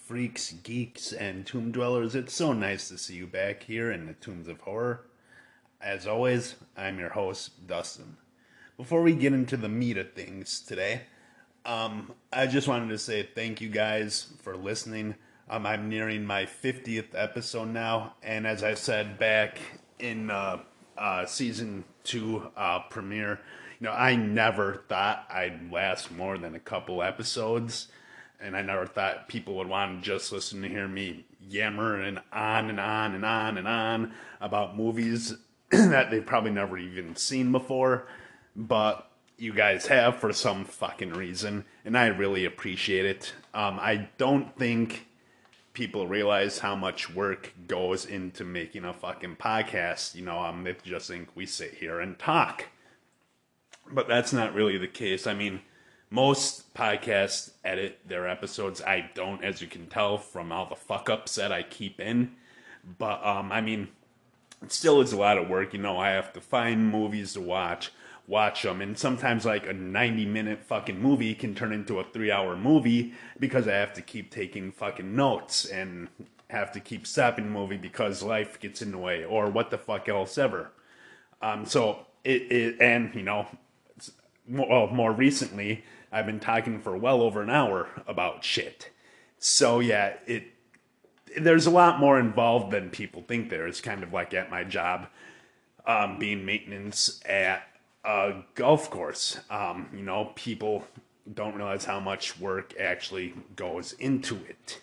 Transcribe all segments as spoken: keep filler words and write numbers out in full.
freaks, geeks, and tomb dwellers. It's so nice to see you back here in the Tombs of Horror. As always, I'm your host, Dustin. Before we get into the meat of things today, um, I just wanted to say thank you guys for listening. Um, I'm nearing my fiftieth episode now, and as I said back in uh, uh, season two uh, premiere, you know, I never thought I'd last more than a couple episodes, and I never thought people would want to just listen to hear me yammering on and on and on and on about movies that they've probably never even seen before, but you guys have for some fucking reason, and I really appreciate it. Um, I don't think people realize how much work goes into making a fucking podcast. You know, um, they just think we sit here and talk. But that's not really the case. I mean, most podcasts edit their episodes. I don't, as you can tell from all the fuck-ups that I keep in. But, um, I mean, it still is a lot of work. You know, I have to find movies to watch, watch them, and sometimes like a ninety minute fucking movie can turn into a three hour movie because I have to keep taking fucking notes and have to keep stopping the movie because life gets in the way or what the fuck else ever. Um, so it, it and you know, well, more recently I've been talking for well over an hour about shit. So yeah, it there's a lot more involved than people think there is. Kind of like at my job, um, being maintenance at a golf course. Um, you know, people don't realize how much work actually goes into it.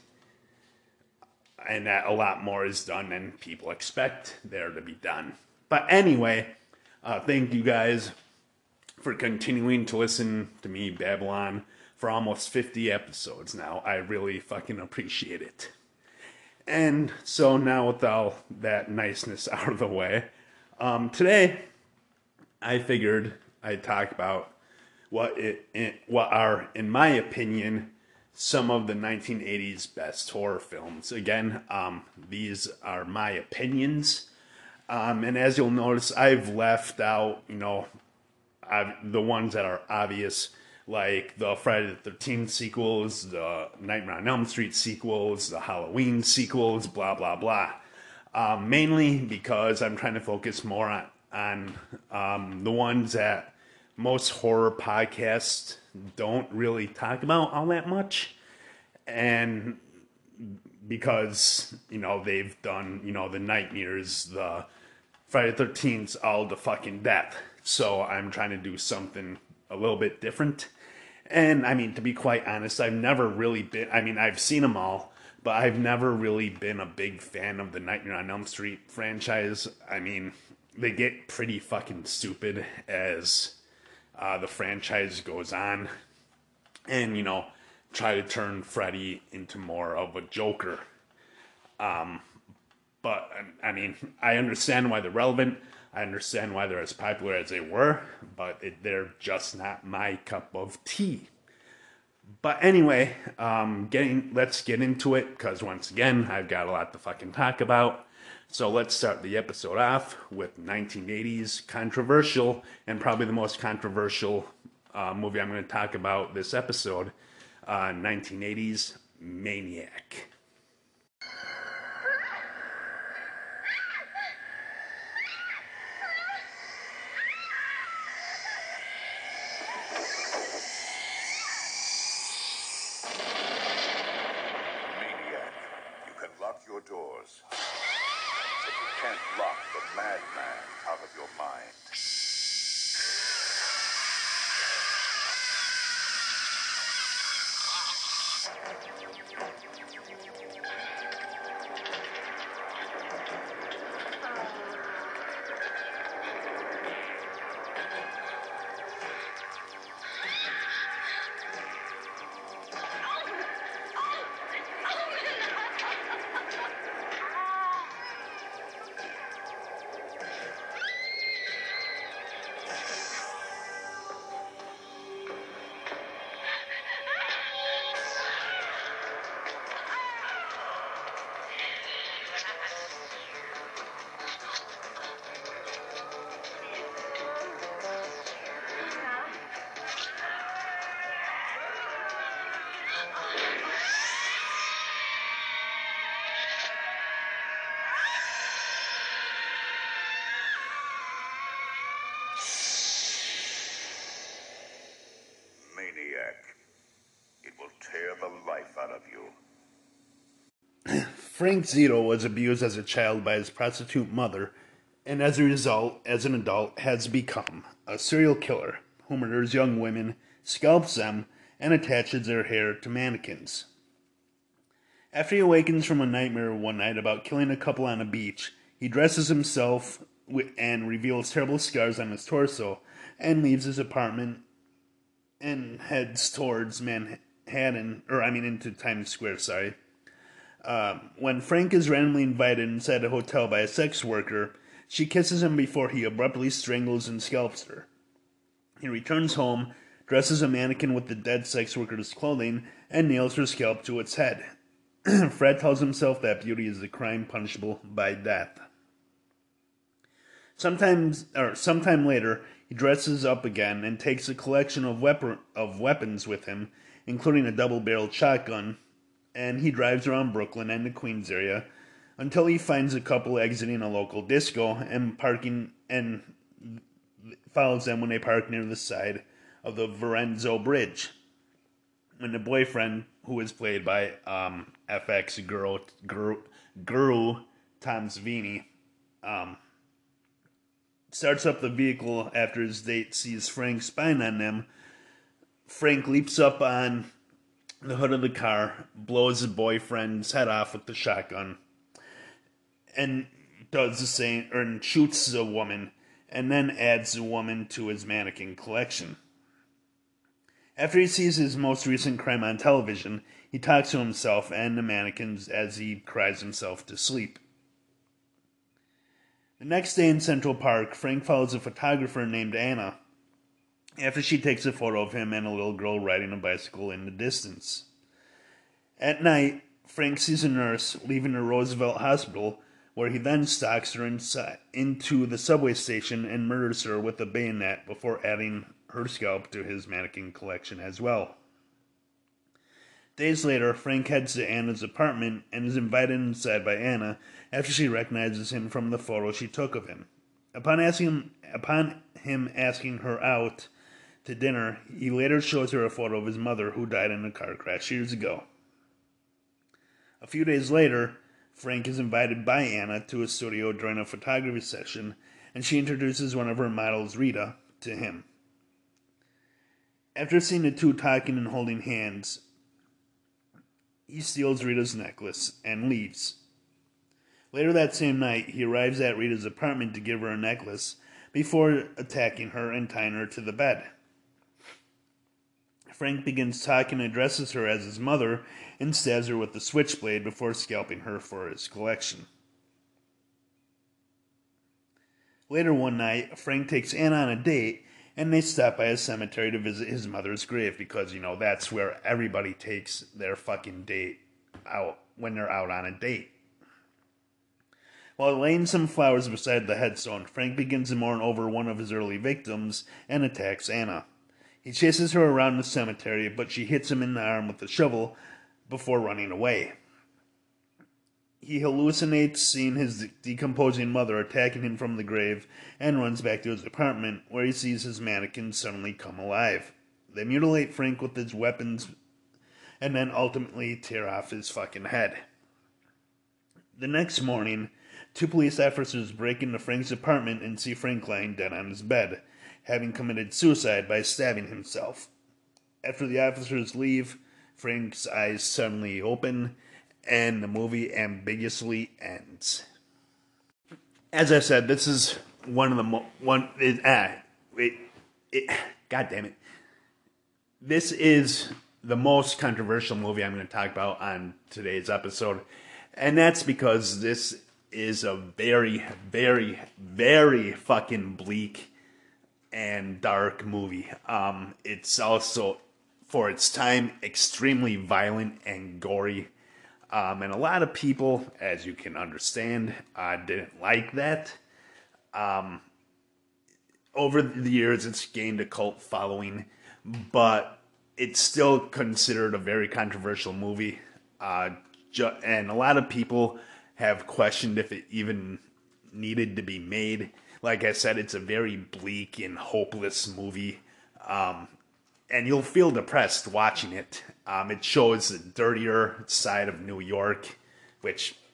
And that a lot more is done than people expect there to be done. But anyway, uh, thank you guys for continuing to listen to me Babylon for almost fifty episodes now. I really fucking appreciate it. And so now with all that niceness out of the way, um, today I figured I'd talk about what it, it what are, in my opinion, some of the nineteen eighties best horror films. Again, um, these are my opinions, um, and as you'll notice, I've left out, you know, I've, the ones that are obvious, like the Friday the thirteenth sequels, the Nightmare on Elm Street sequels, the Halloween sequels, blah blah blah. Um, mainly because I'm trying to focus more on on um, the ones that most horror podcasts don't really talk about all that much. And because, you know, they've done, you know, the Nightmares, the Friday the thirteenth, all the fucking death. So I'm trying to do something a little bit different. And, I mean, to be quite honest, I've never really been, I mean, I've seen them all, but I've never really been a big fan of the Nightmare on Elm Street franchise. I mean, they get pretty fucking stupid as uh, the franchise goes on, and, you know, try to turn Freddy into more of a Joker. Um, but, I mean, I understand why they're relevant. I understand why they're as popular as they were, but it, they're just not my cup of tea. But anyway, um, getting let's get into it, because once again, I've got a lot to fucking talk about. So let's start the episode off with nineteen eighties controversial, and probably the most controversial uh, movie I'm going to talk about this episode, uh, nineteen eighties Maniac. Your doors, but you can't lock the madman out of your mind. Frank Zito was abused as a child by his prostitute mother, and as a result, as an adult, has become a serial killer who murders young women, scalps them, and attaches their hair to mannequins. After he awakens from a nightmare one night about killing a couple on a beach, he dresses himself and reveals terrible scars on his torso, and leaves his apartment and heads towards Manhattan, or I mean into Times Square, sorry. Uh, when Frank is randomly invited inside a hotel by a sex worker, she kisses him before he abruptly strangles and scalps her. He returns home, dresses a mannequin with the dead sex worker's clothing, and nails her scalp to its head. Fred tells himself that beauty is a crime punishable by death. Sometimes, or sometime later, he dresses up again and takes a collection of, weapon, of weapons with him, including a double-barreled shotgun, and he drives around Brooklyn and the Queens area until he finds a couple exiting a local disco and parking and follows them when they park near the side of the Verrazano Bridge. When the boyfriend, who is played by um, F X Guru, Guru, Guru Tom Savini, um, starts up the vehicle after his date sees Frank spying on them, Frank leaps up on the hood of the car, blows his boyfriend's head off with the shotgun, and does the same, or shoots a woman, and then adds the woman to his mannequin collection. After he sees his most recent crime on television, he talks to himself and the mannequins as he cries himself to sleep. The next day in Central Park, Frank follows a photographer named Anna after she takes a photo of him and a little girl riding a bicycle in the distance. At night, Frank sees a nurse leaving the Roosevelt Hospital, where he then stalks her inside, into the subway station and murders her with a bayonet before adding her scalp to his mannequin collection as well. Days later, Frank heads to Anna's apartment and is invited inside by Anna after she recognizes him from the photo she took of him. Upon asking him, upon him asking her out to dinner, he later shows her a photo of his mother who died in a car crash years ago. A few days later, Frank is invited by Anna to a studio during a photography session, and she introduces one of her models, Rita, to him. After seeing the two talking and holding hands, he steals Rita's necklace and leaves. Later that same night, he arrives at Rita's apartment to give her a necklace before attacking her and tying her to the bed. Frank begins talking and addresses her as his mother and stabs her with the switchblade before scalping her for his collection. Later one night, Frank takes Anna on a date, and they stop by a cemetery to visit his mother's grave because, you know, that's where everybody takes their fucking date out when they're out on a date. While laying some flowers beside the headstone, Frank begins to mourn over one of his early victims and attacks Anna. He chases her around the cemetery, but she hits him in the arm with a shovel before running away. He hallucinates seeing his decomposing mother attacking him from the grave and runs back to his apartment, where he sees his mannequin suddenly come alive. They mutilate Frank with his weapons and then ultimately tear off his fucking head. The next morning, two police officers break into Frank's apartment and see Frank lying dead on his bed, having committed suicide by stabbing himself. After the officers leave, Frank's eyes suddenly open, and the movie ambiguously ends. As I said, this is one of the mo- one. It, ah, it, it, God damn it! This is the most controversial movie I'm going to talk about on today's episode, and that's because this is a very, very, very fucking bleak and dark movie. Um, it's also, for its time, extremely violent and gory. Um, and a lot of people, as you can understand, uh, didn't like that. Um, over the years, it's gained a cult following, but it's still considered a very controversial movie. Uh, ju- and a lot of people have questioned if it even needed to be made. Like I said, it's a very bleak and hopeless movie. Um, and you'll feel depressed watching it. Um, it shows the dirtier side of New York, which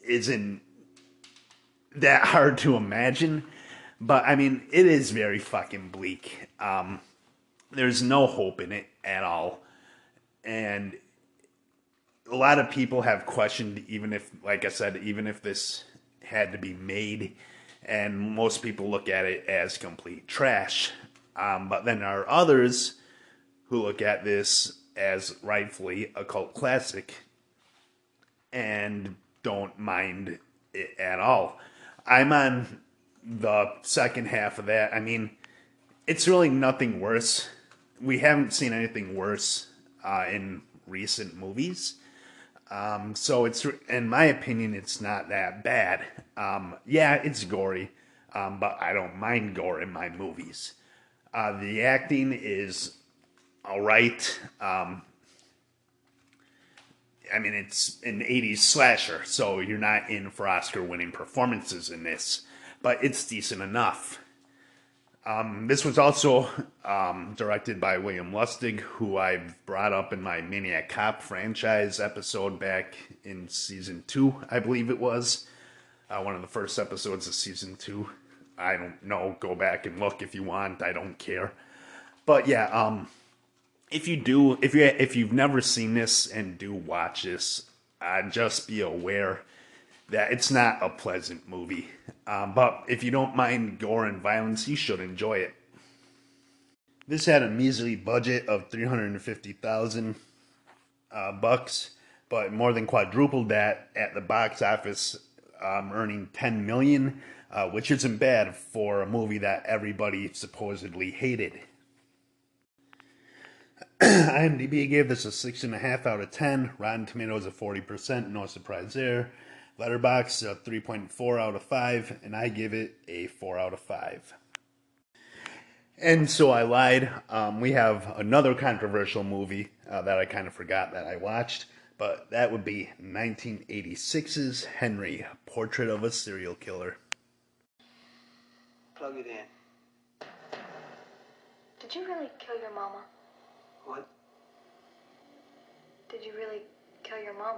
isn't that hard to imagine. But, I mean, it is very fucking bleak. Um, there's no hope in it at all. And a lot of people have questioned, even if, like I said, even if this had to be made. And most people look at it as complete trash. Um, but then there are others who look at this as rightfully a cult classic and don't mind it at all. I'm on the second half of that. I mean, it's really nothing worse. We haven't seen anything worse uh, in recent movies. Um, so it's, in my opinion, it's not that bad. Um, yeah, it's gory, um, but I don't mind gore in my movies. Uh, the acting is all right. Um, I mean, it's an eighties slasher, so you're not in for Oscar-winning performances in this, but it's decent enough. Um, this was also um, directed by William Lustig, who I've brought up in my Maniac Cop franchise episode back in season two, I believe it was. Uh, one of the first episodes of season two. I don't know. Go back and look if you want. I don't care. But yeah, um, if you do, if you if you've never seen this and do watch this, uh, just be aware that it's not a pleasant movie. Um, but if you don't mind gore and violence, you should enjoy it. This had a measly budget of three hundred fifty thousand uh, bucks, but more than quadrupled that at the box office, um, earning ten million, uh, which isn't bad for a movie that everybody supposedly hated. IMDb gave this a six point five out of ten. Rotten Tomatoes a forty percent, no surprise there. Letterboxd a three point four out of five, and I give it a four out of five. And so I lied. Um, we have another controversial movie uh, that I kind of forgot that I watched, but that would be nineteen eighty-six's Henry, Portrait of a Serial Killer. Plug it in. Did you really kill your mama? What? Did you really kill your mama?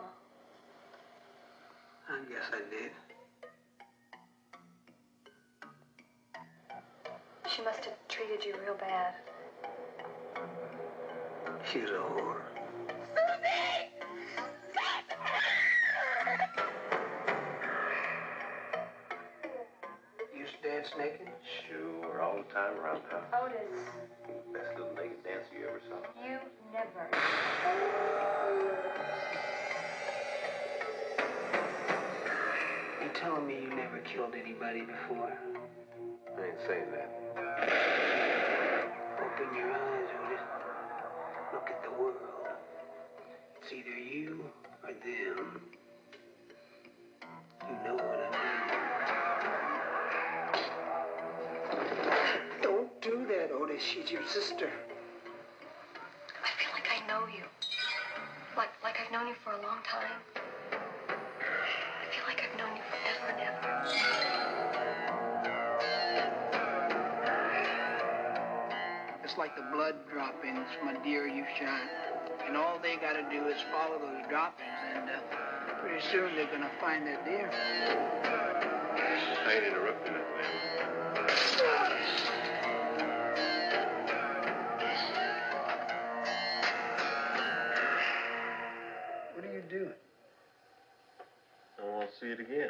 I guess I did. She must have treated you real bad. She was a whore. You used to dance naked? Sure, all the time around town. Otis, Best little naked dancer you ever saw. you never. You telling me you never killed anybody before? I ain't saying that. Open your eyes, Otis. Look at the world. It's either you or them. You know what I mean. Don't do that, Otis. She's your sister. I feel like I know you. Like, like I've known you for a long time. I feel like I've known you forever and ever. It's like the blood droppings from a deer you shot. And all they gotta do is follow those droppings, and uh, pretty soon they're gonna find that deer. I ain't interrupting that, man. What are you doing? I want to see it again.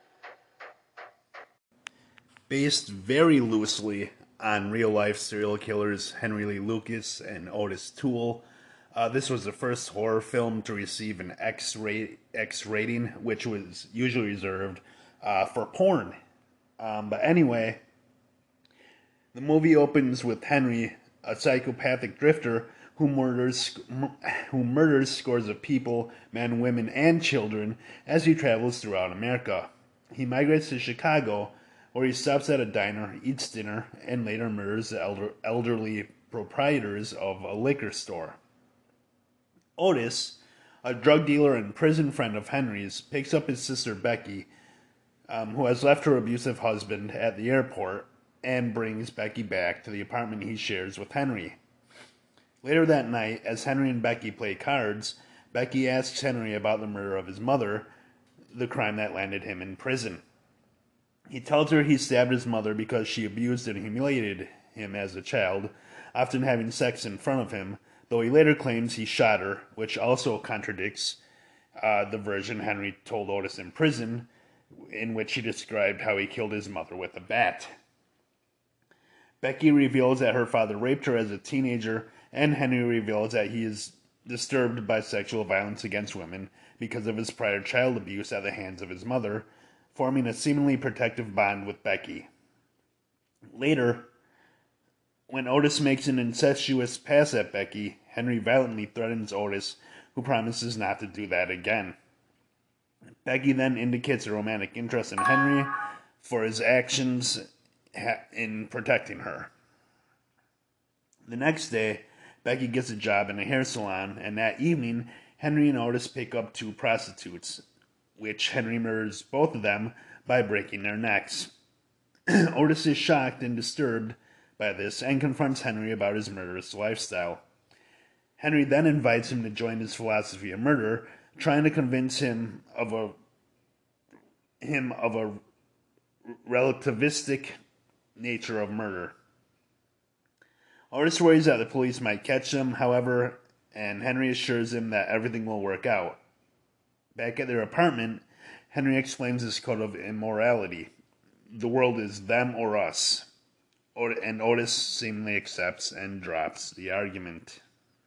Based very loosely on real-life serial killers Henry Lee Lucas and Otis Toole, uh, this was the first horror film to receive an X, rate, X rating, which was usually reserved uh, for porn. Um, but anyway, the movie opens with Henry, a psychopathic drifter who murders who murders scores of people, men, women, and children as he travels throughout America. He migrates to Chicago, where he stops at a diner, eats dinner, and later murders the elder, elderly proprietors of a liquor store. Otis, a drug dealer and prison friend of Henry's, picks up his sister Becky, um, who has left her abusive husband at the airport, and brings Becky back to the apartment he shares with Henry. Later that night, as Henry and Becky play cards, Becky asks Henry about the murder of his mother, the crime that landed him in prison. He tells her he stabbed his mother because she abused and humiliated him as a child, often having sex in front of him, though he later claims he shot her, which also contradicts uh, the version Henry told Otis in prison, in which he described how he killed his mother with a bat. Becky reveals that her father raped her as a teenager, and Henry reveals that he is disturbed by sexual violence against women because of his prior child abuse at the hands of his mother, forming a seemingly protective bond with Becky. Later, when Otis makes an incestuous pass at Becky, Henry violently threatens Otis, who promises not to do that again. Becky then indicates a romantic interest in Henry for his actions in protecting her. The next day, Becky gets a job in a hair salon, and that evening, Henry and Otis pick up two prostitutes, which Henry murders both of them by breaking their necks. Otis is shocked and disturbed by this and confronts Henry about his murderous lifestyle. Henry then invites him to join his philosophy of murder, trying to convince him of a him of a relativistic nature of murder. Otis worries that the police might catch him, however, and Henry assures him that everything will work out. Back at their apartment, Henry explains his code of immorality. The world is them or us. And Otis seemingly accepts and drops the argument.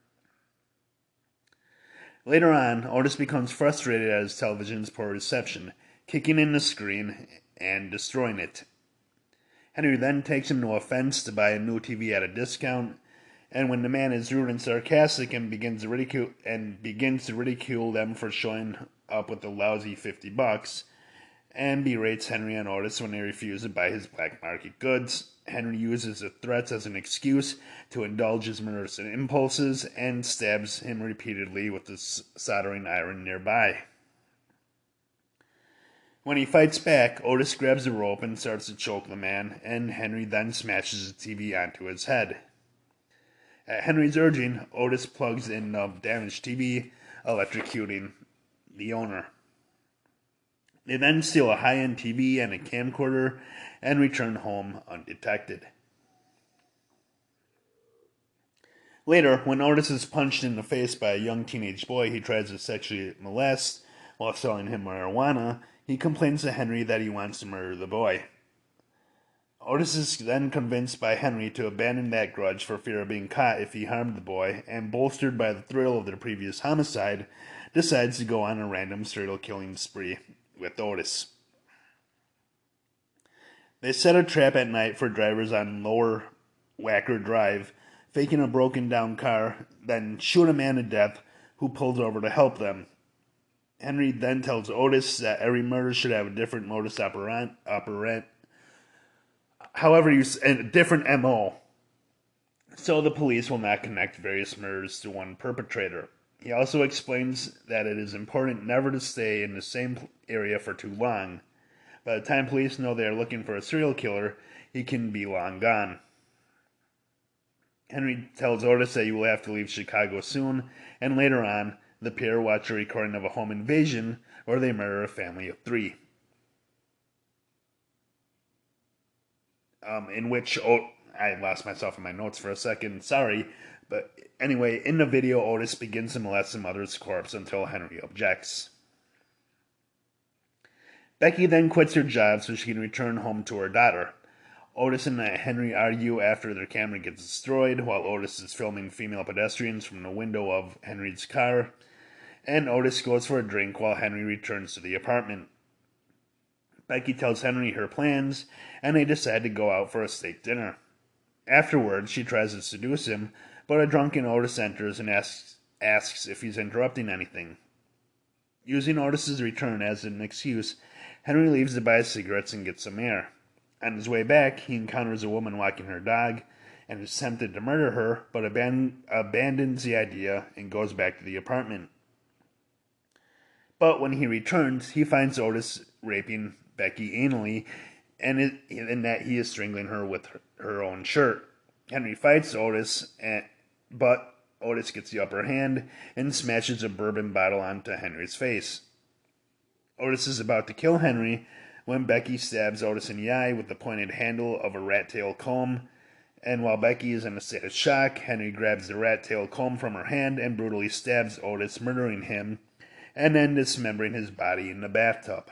Later on, Otis becomes frustrated at his television's poor reception, kicking in the screen and destroying it. Henry then takes him to a fence to buy a new T V at a discount, and when the man is rude and sarcastic and begins to ridicule and begins to ridicule them for showing up with a lousy fifty bucks, and berates Henry and Otis when they refuse to buy his black market goods, Henry uses the threats as an excuse to indulge his murderous impulses and stabs him repeatedly with the soldering iron nearby. When he fights back, Otis grabs a rope and starts to choke the man, and Henry then smashes the T V onto his head. At Henry's urging, Otis plugs in the damaged T V, electrocuting the owner. They then steal a high-end T V and a camcorder and return home undetected. Later, when Otis is punched in the face by a young teenage boy he tries to sexually molest while selling him marijuana, he complains to Henry that he wants to murder the boy. Otis is then convinced by Henry to abandon that grudge for fear of being caught if he harmed the boy, and bolstered by the thrill of their previous homicide, decides to go on a random serial killing spree with Otis. They set a trap at night for drivers on Lower Wacker Drive, faking a broken down car, then shoot a man to death who pulls over to help them. Henry then tells Otis that every murder should have a different modus operandi, operant, however, you a different M O, so the police will not connect various murders to one perpetrator. He also explains that it is important never to stay in the same area for too long. By the time police know they are looking for a serial killer, he can be long gone. Henry tells Otis that he will have to leave Chicago soon, and later on, the pair watch a recording of a home invasion where they murder a family of three. Um, in which, oh, I lost myself in my notes for a second, sorry. But anyway, in the video, Otis begins to molest the mother's corpse until Henry objects. Becky then quits her job so she can return home to her daughter. Otis and Henry argue after their camera gets destroyed, while Otis is filming female pedestrians from the window of Henry's car, and Otis goes for a drink while Henry returns to the apartment. Becky tells Henry her plans, and they decide to go out for a steak dinner. Afterwards, she tries to seduce him, but a drunken Otis enters and asks, asks if he's interrupting anything. Using Otis's return as an excuse, Henry leaves to buy cigarettes and get some air. On his way back, he encounters a woman walking her dog and is tempted to murder her, but aban- abandons the idea and goes back to the apartment. But when he returns, he finds Otis raping Becky anally, and, it, and that he is strangling her with her, her own shirt. Henry fights Otis, and, but Otis gets the upper hand and smashes a bourbon bottle onto Henry's face. Otis is about to kill Henry when Becky stabs Otis in the eye with the pointed handle of a rat tail comb. And while Becky is in a state of shock, Henry grabs the rat tail comb from her hand and brutally stabs Otis, murdering him, and then dismembering his body in the bathtub.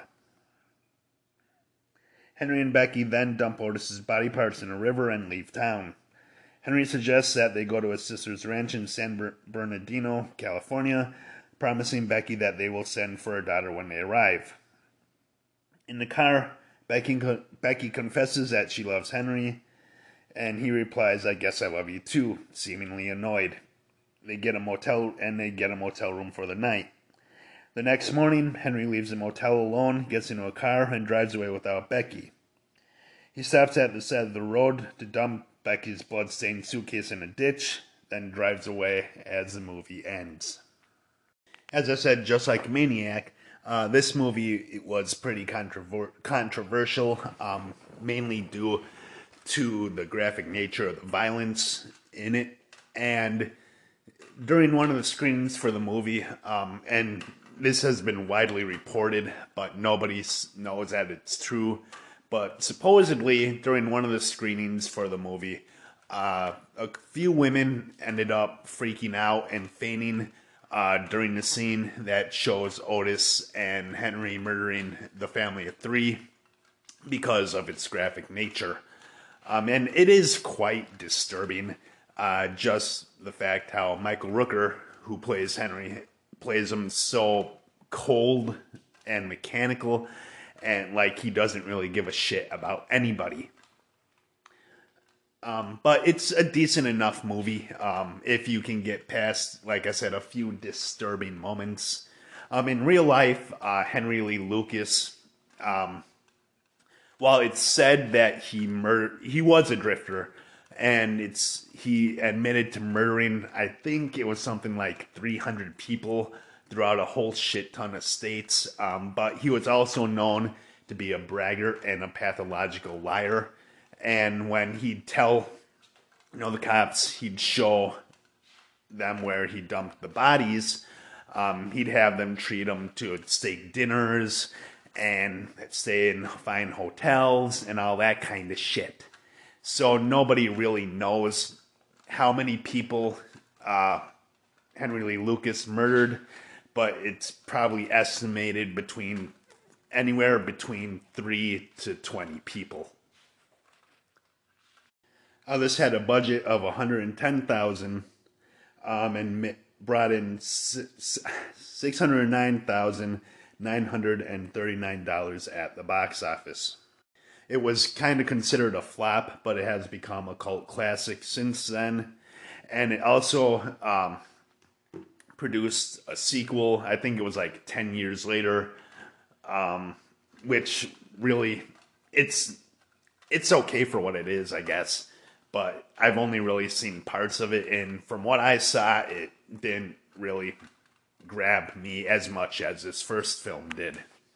Henry and Becky then dump Otis's body parts in a river and leave town. Henry suggests that they go to his sister's ranch in San Bernardino, California, promising Becky that they will send for a daughter when they arrive. In the car, Becky, Becky confesses that she loves Henry, and he replies, "I guess I love you too," seemingly annoyed. They get a motel and they get a motel room for the night. The next morning, Henry leaves the motel alone, gets into a car, and drives away without Becky. He stops at the side of the road to dump Becky's blood-stained suitcase in a ditch, then drives away as the movie ends. As I said, just like Maniac, uh, this movie it was pretty controver- controversial, um, mainly due to the graphic nature of the violence in it. And during one of the screenings for the movie, um, and this has been widely reported, but nobody knows that it's true. But supposedly, during one of the screenings for the movie, uh, a few women ended up freaking out and fainting uh, during the scene that shows Otis and Henry murdering the family of three because of its graphic nature. Um, and it is quite disturbing, uh, just the fact how Michael Rooker, who plays Henry, plays him so cold and mechanical, and like he doesn't really give a shit about anybody. Um, but it's a decent enough movie um, if you can get past, like I said, a few disturbing moments. Um, in real life, uh, Henry Lee Lucas, um, while it's said that he mur- he was a drifter, and it's he admitted to murdering, I think it was something like three hundred people throughout a whole shit ton of states. Um, but he was also known to be a braggart and a pathological liar. And when he'd tell, you know, the cops, he'd show them where he dumped the bodies. Um, he'd have them treat them to steak dinners and stay in fine hotels and all that kind of shit. So nobody really knows how many people uh, Henry Lee Lucas murdered, but it's probably estimated between anywhere between three to twenty people. Uh, this had a budget of one hundred ten thousand dollars um, and brought in six hundred nine thousand nine hundred thirty-nine dollars at the box office. It was kind of considered a flop, but it has become a cult classic since then. And it also um, produced a sequel, I think it was like ten years later, um, which really, it's it's okay for what it is, I guess. But I've only really seen parts of it, and from what I saw, it didn't really grab me as much as this first film did.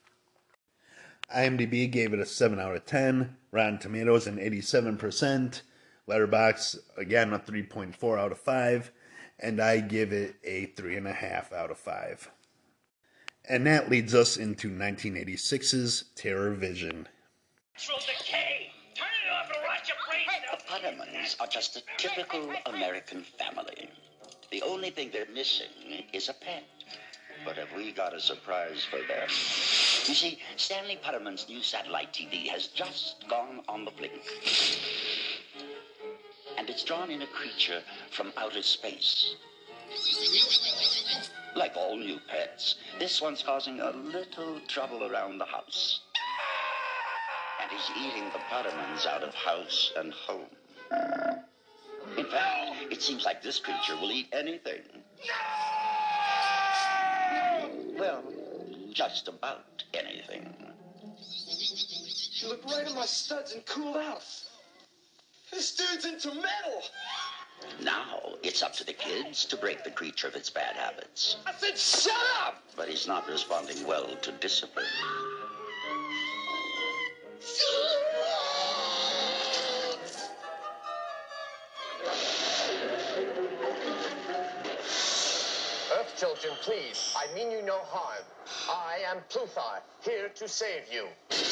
IMDb gave it a seven out of ten, Rotten Tomatoes an eighty-seven percent, Letterboxd, again, a three point four out of five, and I give it a three point five out of five. And that leads us into nineteen eighty-six's Terror Vision. Natural decay! Turn it off and watch your brains out! The Puttermans are just a typical American family. The only thing they're missing is a pet. But have we got a surprise for them? You see, Stanley Putterman's new satellite T V has just gone on the blink. And it's drawn in a creature from outer space. Like all new pets, this one's causing a little trouble around the house. And he's eating the Puttermans out of house and home. In fact, it seems like this creature will eat anything. Well, just about anything. You look right at my studs and cooled out. This dude's into metal! Now, it's up to the kids to break the creature of its bad habits. I said shut up! But he's not responding well to discipline. Earth children please, I mean you no harm. I am Pluthar, here to save you.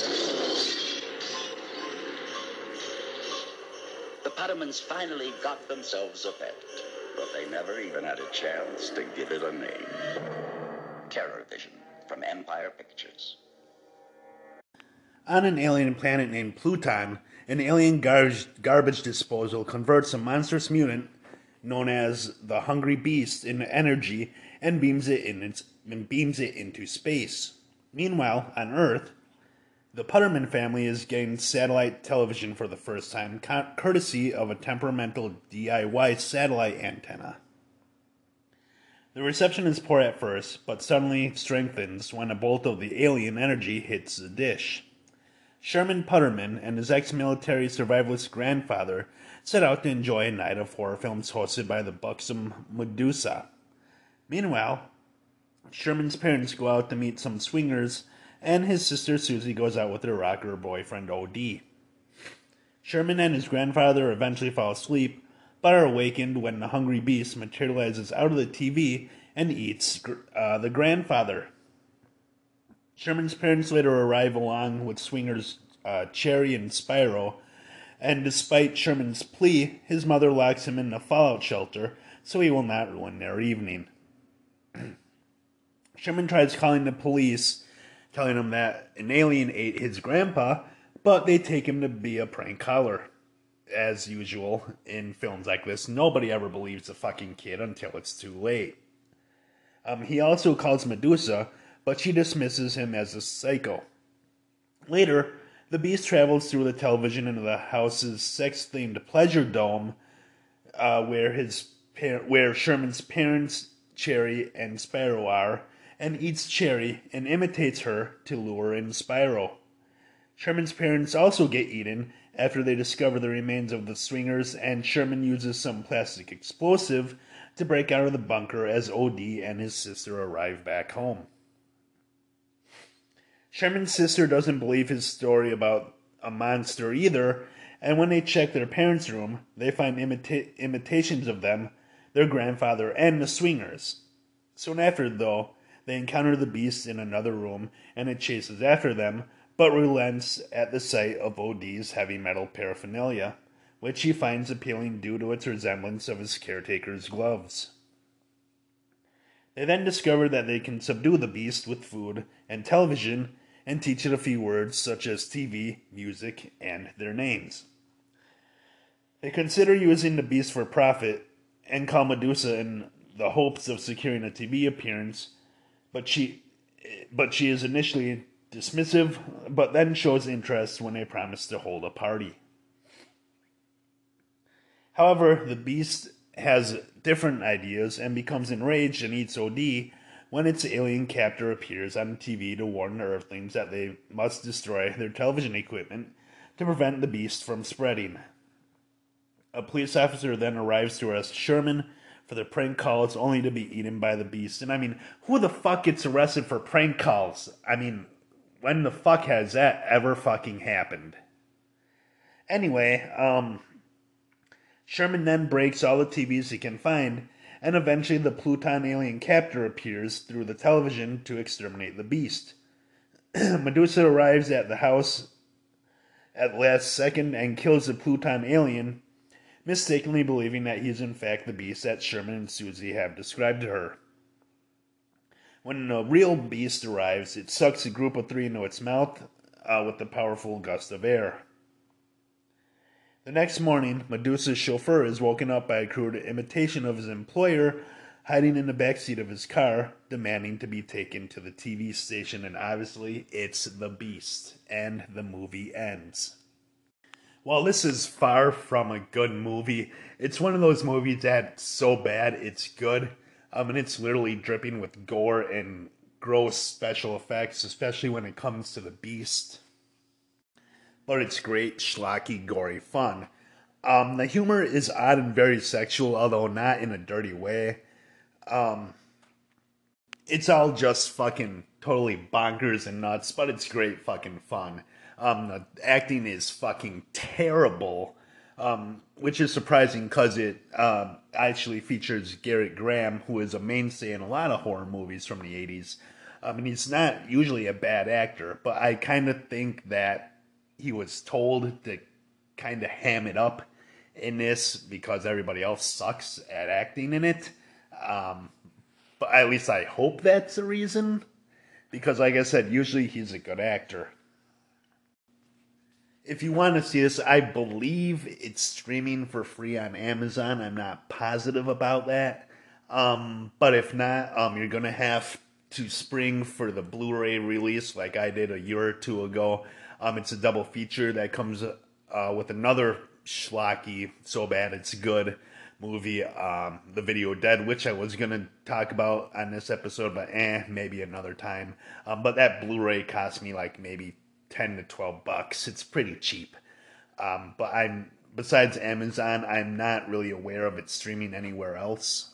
The Pottermans finally got themselves a pet, but they never even had a chance to give it a name. Terror Vision from Empire Pictures. On an alien planet named Pluton, an alien gar- garbage disposal converts a monstrous mutant known as the Hungry Beast into energy and beams it in its and beams it into space. Meanwhile, on Earth, the Putterman family is getting satellite television for the first time, co- courtesy of a temperamental D I Y satellite antenna. The reception is poor at first, but suddenly strengthens when a bolt of the alien energy hits the dish. Sherman Putterman and his ex-military survivalist grandfather set out to enjoy a night of horror films hosted by the buxom Medusa. Meanwhile, Sherman's parents go out to meet some swingers, and his sister Susie goes out with her rocker boyfriend O D. Sherman and his grandfather eventually fall asleep, but are awakened when the Hungry Beast materializes out of the T V and eats uh, the grandfather. Sherman's parents later arrive along with swingers uh, Cherry and Spyro, and despite Sherman's plea, his mother locks him in a fallout shelter so he will not ruin their evening. Sherman tries calling the police, telling them that an alien ate his grandpa, but they take him to be a prank caller. As usual in films like this, nobody ever believes a fucking kid until it's too late. Um, he also calls Medusa, but she dismisses him as a psycho. Later, the Beast travels through the television into the house's sex-themed pleasure dome, uh, where his par- where Sherman's parents, Cherry and Spyro, are, and eats Cherry and imitates her to lure in Spyro. Sherman's parents also get eaten after they discover the remains of the swingers, and Sherman uses some plastic explosive to break out of the bunker as O D and his sister arrive back home. Sherman's sister doesn't believe his story about a monster either, and when they check their parents' room, they find imita- imitations of them, their grandfather, and the swingers. Soon after, though, they encounter the Beast in another room, and it chases after them, but relents at the sight of O D's heavy metal paraphernalia, which he finds appealing due to its resemblance of his caretaker's gloves. They then discover that they can subdue the Beast with food and television, and teach it a few words such as T V, music, and their names. They consider using the Beast for profit, and call Medusa in the hopes of securing a T V appearance, but she, but she is initially dismissive, but then shows interest when they promise to hold a party. However, the Beast has different ideas and becomes enraged and eats O D when its alien captor appears on T V to warn the Earthlings that they must destroy their television equipment to prevent the Beast from spreading. A police officer then arrives to arrest Sherman for the prank calls, only to be eaten by the Beast. And I mean, who the fuck gets arrested for prank calls? I mean, when the fuck has that ever fucking happened? Anyway, um, Sherman then breaks all the T Vs he can find, and eventually the Pluton alien captor appears through the television to exterminate the Beast. Medusa arrives at the house at the last second and kills the Pluton alien, mistakenly believing that he is in fact the Beast that Sherman and Susie have described to her. When the real Beast arrives, it sucks a group of three into its mouth uh, with a powerful gust of air. The next morning, Medusa's chauffeur is woken up by a crude imitation of his employer hiding in the backseat of his car, demanding to be taken to the T V station, and obviously it's the Beast, and the movie ends. While this is far from a good movie, it's one of those movies that's so bad it's good. Um, and it's literally dripping with gore and gross special effects, especially when it comes to the Beast. But it's great, schlocky, gory fun. Um, the humor is odd and very sexual, although not in a dirty way. Um, it's all just fucking totally bonkers and nuts, but it's great fucking fun. Um, the acting is fucking terrible. um, which is surprising because it um, actually features Garrett Graham, who is a mainstay in a lot of horror movies from the eighties. Um, and he's not usually a bad actor, but I kind of think that he was told to kind of ham it up in this because everybody else sucks at acting in it. Um, but at least I hope that's the reason, because like I said, usually he's a good actor. If you want to see this, I believe it's streaming for free on Amazon. I'm not positive about that. Um, but if not, um, you're going to have to spring for the Blu-ray release like I did a year or two ago. Um, it's a double feature that comes uh, with another schlocky, so bad it's good movie, um, The Video Dead, which I was going to talk about on this episode, but eh, maybe another time. Um, but that Blu-ray cost me like maybe ten to twelve bucks. It's pretty cheap. Um, but I'm, besides Amazon, I'm not really aware of it streaming anywhere else.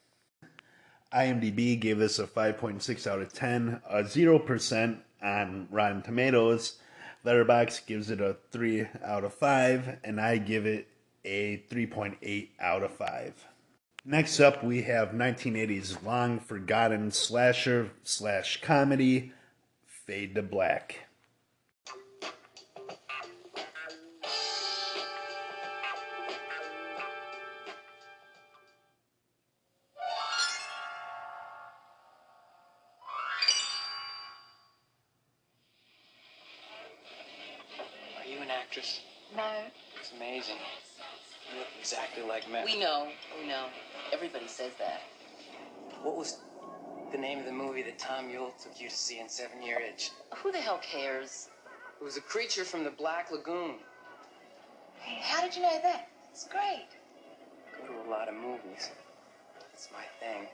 IMDb gave this a five point six out of ten, a zero percent on Rotten Tomatoes. Letterboxd gives it a three out of five, and I give it a three point eight out of five. Next up, we have nineteen eighties long forgotten slasher slash comedy, Fade to Black. Are you an actress? No. It's amazing. You look exactly like Matt. We know. We know. Everybody says that. What was the name of the movie that Tom Yule took you to see in Seven Year Itch? Who the hell cares? It was a creature from the Black Lagoon. Hey, how did you know that? It's great. Go to a lot of movies. It's my thing.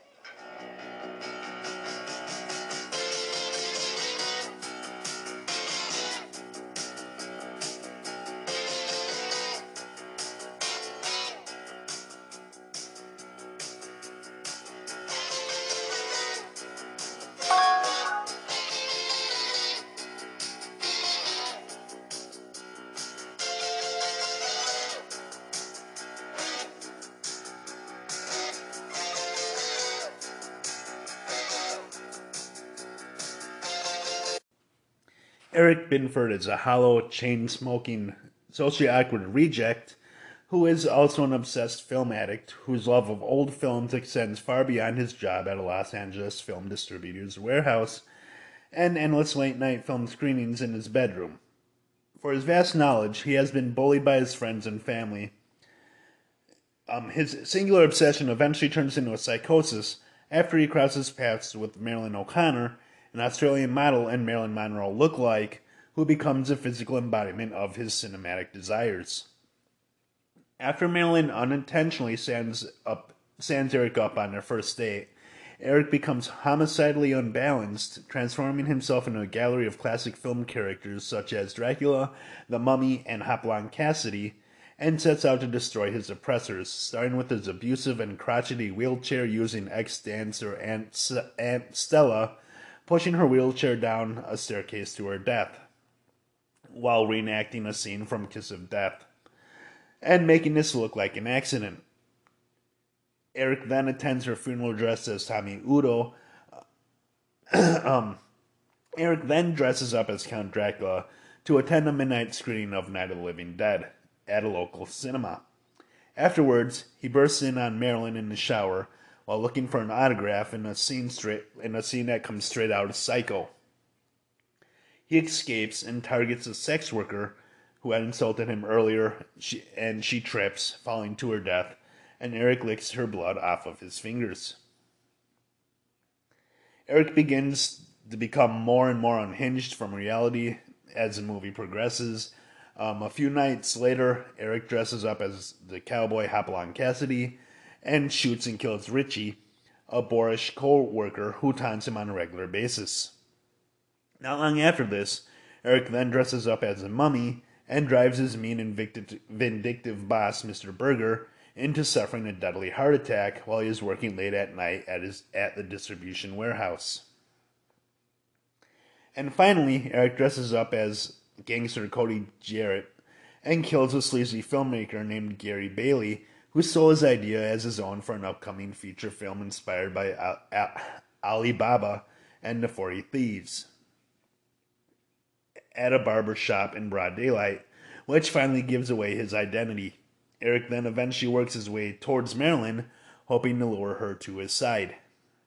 Eric Binford is a hollow, chain-smoking, socially awkward reject who is also an obsessed film addict whose love of old films extends far beyond his job at a Los Angeles film distributor's warehouse and endless late-night film screenings in his bedroom. For his vast knowledge, he has been bullied by his friends and family. Um, his singular obsession eventually turns into a psychosis after he crosses paths with Marilyn O'Connor, an Australian model and Marilyn Monroe lookalike, who becomes a physical embodiment of his cinematic desires. After Marilyn unintentionally sands, up, sands Eric up on their first date, Eric becomes homicidally unbalanced, transforming himself into a gallery of classic film characters such as Dracula, the Mummy, and Hopalong Cassidy, and sets out to destroy his oppressors, starting with his abusive and crotchety wheelchair-using ex-dancer Aunt, Aunt Stella, pushing her wheelchair down a staircase to her death, while reenacting a scene from Kiss of Death, and making this look like an accident. Eric then attends her funeral dressed as Tommy Udo. um, Eric then dresses up as Count Dracula to attend a midnight screening of Night of the Living Dead at a local cinema. Afterwards, he bursts in on Marilyn in the shower while looking for an autograph in a scene straight in a scene that comes straight out of Psycho. He escapes and targets a sex worker who had insulted him earlier, she, and she trips, falling to her death, and Eric licks her blood off of his fingers. Eric begins to become more and more unhinged from reality as the movie progresses. Um, a few nights later, Eric dresses up as the cowboy Hopalong Cassidy and shoots and kills Richie, a boorish co-worker who taunts him on a regular basis. Not long after this, Eric then dresses up as a mummy and drives his mean and vindictive boss, Mister Berger, into suffering a deadly heart attack while he is working late at night at his at the distribution warehouse. And finally, Eric dresses up as gangster Cody Jarrett and kills a sleazy filmmaker named Gary Bailey, who stole his idea as his own for an upcoming feature film inspired by Al- Al- Alibaba and the forty Thieves. At a barber shop in broad daylight, which finally gives away his identity. Eric then eventually works his way towards Marilyn, hoping to lure her to his side.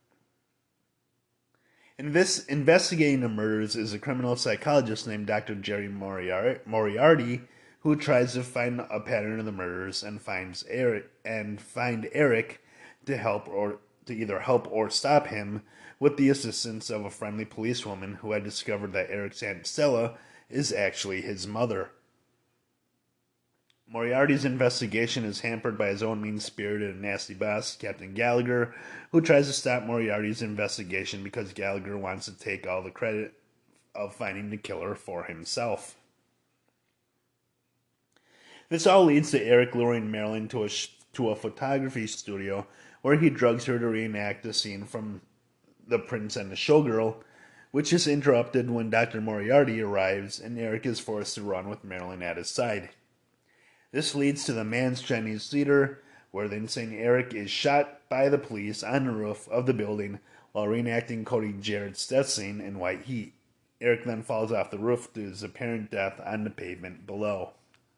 In this, investigating the murders is a criminal psychologist named Doctor Jerry Moriarty, who tries to find a pattern of the murders and finds Eric and find Eric to help or to either help or stop him, with the assistance of a friendly policewoman who had discovered that Eric's Aunt Stella is actually his mother. Moriarty's investigation is hampered by his own mean-spirited and nasty boss, Captain Gallagher, who tries to stop Moriarty's investigation because Gallagher wants to take all the credit of finding the killer for himself. This all leads to Eric luring Marilyn to a, sh- to a photography studio where he drugs her to reenact a scene from The Prince and the Showgirl, which is interrupted when Doctor Moriarty arrives and Eric is forced to run with Marilyn at his side. This leads to the Man's Chinese Theater, where the insane Eric is shot by the police on the roof of the building while reenacting Cody Jarrett's death scene in White Heat. Eric then falls off the roof to his apparent death on the pavement below.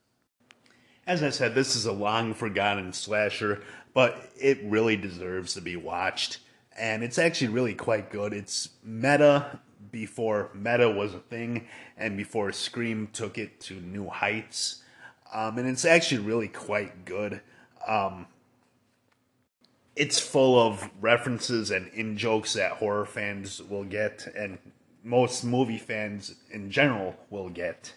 As I said, this is a long-forgotten slasher, but it really deserves to be watched. And it's actually really quite good. It's meta before meta was a thing, and before Scream took it to new heights. Um, and it's actually really quite good. Um, it's full of references and in-jokes that horror fans will get, and most movie fans in general will get.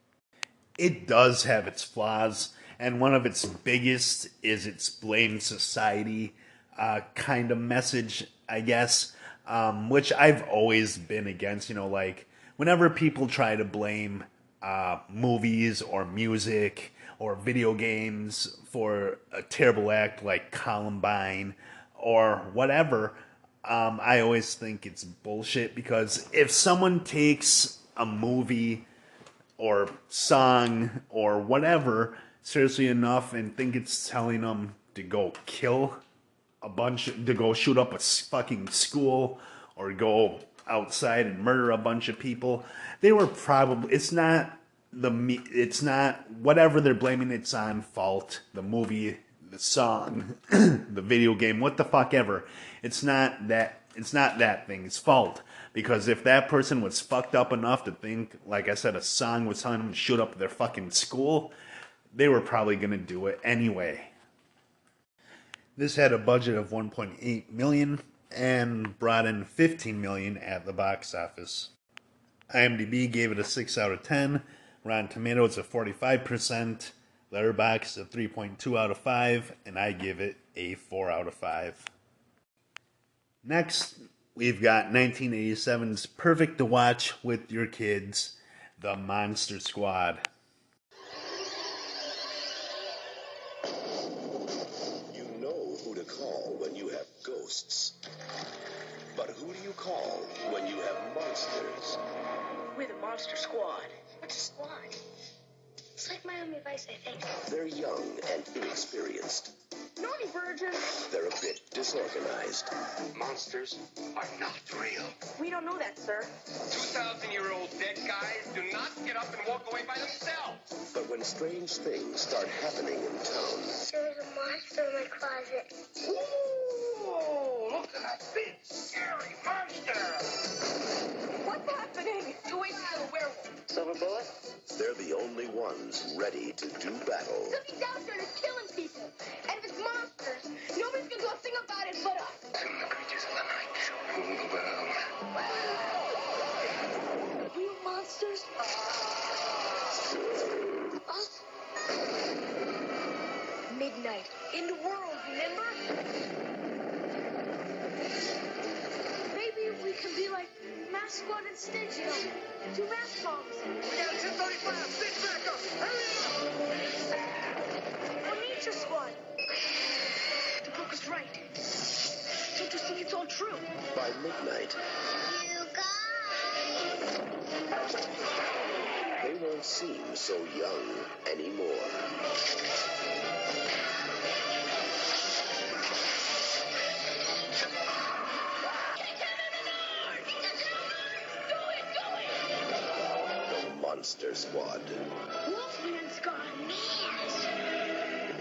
It does have its flaws, and one of its biggest is its blame society uh, kind of message, I guess, um, which I've always been against. You know, like, whenever people try to blame Uh, movies or music or video games for a terrible act like Columbine or whatever, um, I always think it's bullshit, because if someone takes a movie or song or whatever seriously enough and think it's telling them to go kill a bunch, to go shoot up a fucking school or go outside and murder a bunch of people, they were probably, it's not the, it's not, whatever they're blaming it's on fault, the movie, the song, the video game, what the fuck ever, it's not that, it's not that thing's fault, because if that person was fucked up enough to think, like I said, a song was telling them to shoot up their fucking school, they were probably gonna do it anyway. This had a budget of one point eight million dollars and brought in fifteen million dollars at the box office. IMDb gave it a six out of ten, Rotten Tomatoes a forty-five percent, Letterboxd a three point two out of five, and I give it a four out of five. Next, we've got nineteen eighty-seven's perfect to watch with your kids, The Monster Squad. You know who to call when you have ghosts. But who do you call when you have monsters? We're the Monster Squad. What's a squad? It's like Miami Vice, I think. They're young and inexperienced. Naughty virgins. They're a bit disorganized. Monsters are not real. We don't know that, sir. two thousand year old dead guys do not get up and walk away by themselves. But when strange things start happening in town, There's a monster in my closet. Ooh, look at that big, scary monster. What's happening? You wait till a werewolf. Silver bullet? they're the only ones ready to do battle. Something's out there that's killing people. And if it's monsters, nobody's gonna do a thing about it but us. Soon the creatures of the night shall rule the world. Real monsters? Us? Midnight. In the world, remember? Maybe we can be like Mask Squad and Stitch, you know? Two mask bombs. We got a ten thirty-five. Stitch back up. Hurry up. Or Nature Squad. The book is right. Don't you think it's all true? By midnight, You guys! they they won't seem so young anymore. The Monster Squad. Wolfman's gone mad.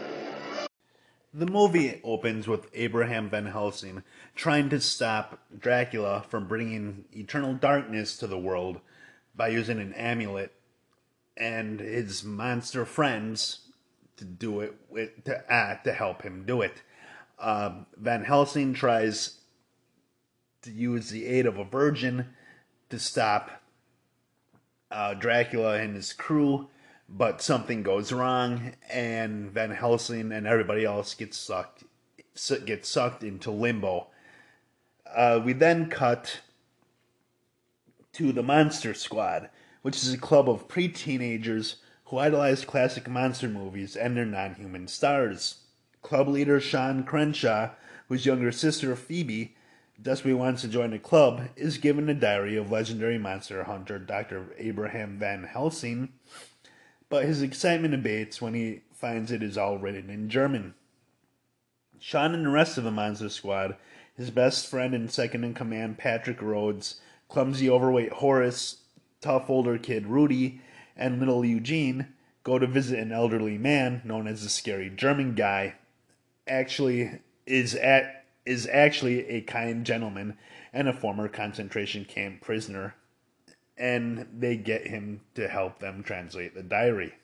The movie opens with Abraham Van Helsing trying to stop Dracula from bringing eternal darkness to the world by using an amulet, and his monster friends to do it with, to act to help him do it. Uh, Van Helsing tries to use the aid of a virgin to stop uh, Dracula and his crew, but something goes wrong, and Van Helsing and everybody else gets sucked gets sucked into limbo. Uh, we then cut to the Monster Squad, which is a club of pre-teenagers who idolize classic monster movies and their non-human stars. Club leader Sean Crenshaw, whose younger sister Phoebe desperately wants to join the club, is given a diary of legendary monster hunter Doctor Abraham Van Helsing, but his excitement abates when he finds it is all written in German. Sean and the rest of the Monster Squad, his best friend and second-in-command Patrick Rhodes, clumsy overweight Horace, tough older kid Rudy, and little Eugene, go to visit an elderly man known as the Scary German Guy. Actually, is at is actually a kind gentleman and a former concentration camp prisoner, and they get him to help them translate the diary.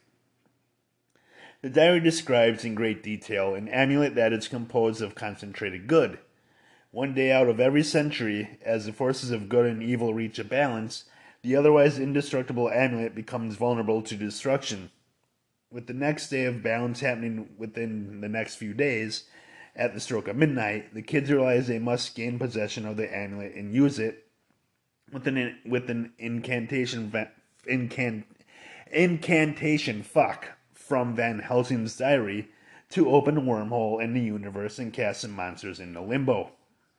The diary describes in great detail an amulet that is composed of concentrated good. One day out of every century, as the forces of good and evil reach a balance, the otherwise indestructible amulet becomes vulnerable to destruction. With the next day of balance happening within the next few days, at the stroke of midnight, the kids realize they must gain possession of the amulet and use it with an with an incantation incant, incantation fuck from Van Helsing's diary to open a wormhole in the universe and cast some monsters into limbo.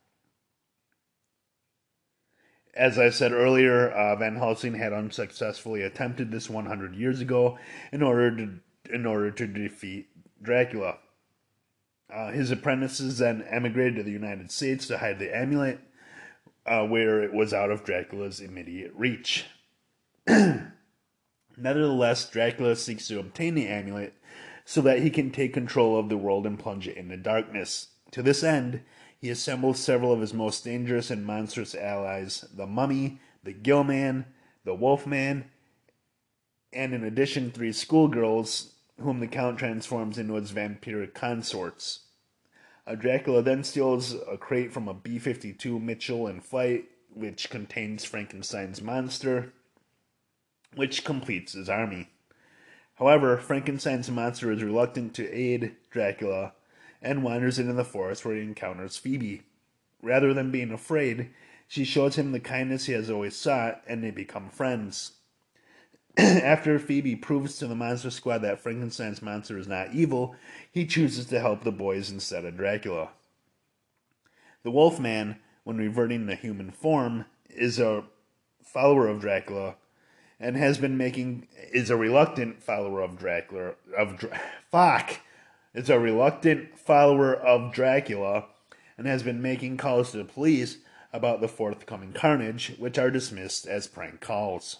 As I said earlier, uh, Van Helsing had unsuccessfully attempted this one hundred years ago in order to in order to defeat Dracula. Uh, his apprentices then emigrated to the United States to hide the amulet, uh, where it was out of Dracula's immediate reach. Nevertheless, Dracula seeks to obtain the amulet so that he can take control of the world and plunge it into darkness. To this end, he assembles several of his most dangerous and monstrous allies, the Mummy, the Gillman, the Wolfman, and in addition three schoolgirls, whom the Count transforms into his vampiric consorts. Uh, Dracula then steals a crate from a B fifty-two Mitchell in flight, which contains Frankenstein's monster, which completes his army. However, Frankenstein's monster is reluctant to aid Dracula and wanders into the forest where he encounters Phoebe. Rather than being afraid, she shows him the kindness he has always sought, and they become friends. After Phoebe proves to the Monster Squad that Frankenstein's monster is not evil, he chooses to help the boys instead of Dracula. The Wolfman, when reverting to human form, is a follower of Dracula, and has been making is a reluctant follower of Dracula of Dra- fuck is a reluctant follower of Dracula, and has been making calls to the police about the forthcoming carnage, which are dismissed as prank calls.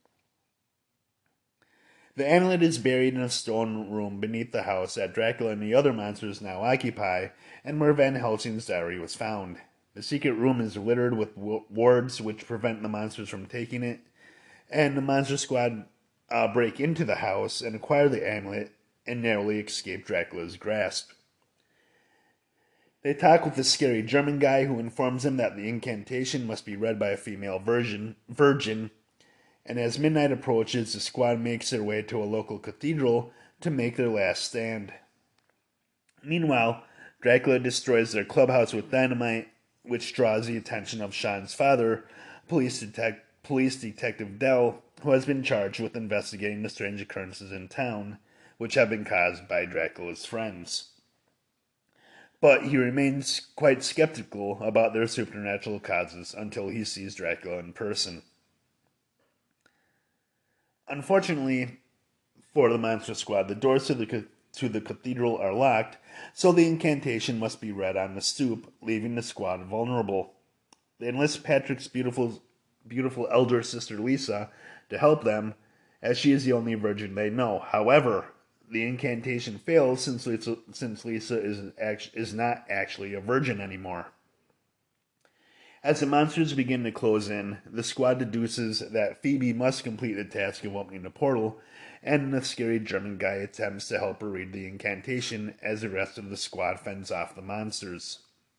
The amulet is buried in a stone room beneath the house that Dracula and the other monsters now occupy, and where Van Helsing's diary was found. The secret room is littered with wards which prevent the monsters from taking it, and the Monster Squad uh, break into the house and acquire the amulet and narrowly escape Dracula's grasp. They talk with the Scary German Guy, who informs them that the incantation must be read by a female virgin, virgin, and as midnight approaches, the squad makes their way to a local cathedral to make their last stand. Meanwhile, Dracula destroys their clubhouse with dynamite, which draws the attention of Sean's father, police, detect- police detective Dell, who has been charged with investigating the strange occurrences in town, which have been caused by Dracula's friends. But he remains quite skeptical about their supernatural causes until he sees Dracula in person. Unfortunately for the Monster Squad, the doors to the to the cathedral are locked, so the incantation must be read on the stoop, leaving the squad vulnerable. They enlist Patrick's beautiful, beautiful elder sister Lisa to help them, as she is the only virgin they know. However, the incantation fails since Lisa, since Lisa is act, is not actually a virgin anymore. As the monsters begin to close in, the squad deduces that Phoebe must complete the task of opening the portal, and the scary German guy attempts to help her read the incantation as the rest of the squad fends off the monsters.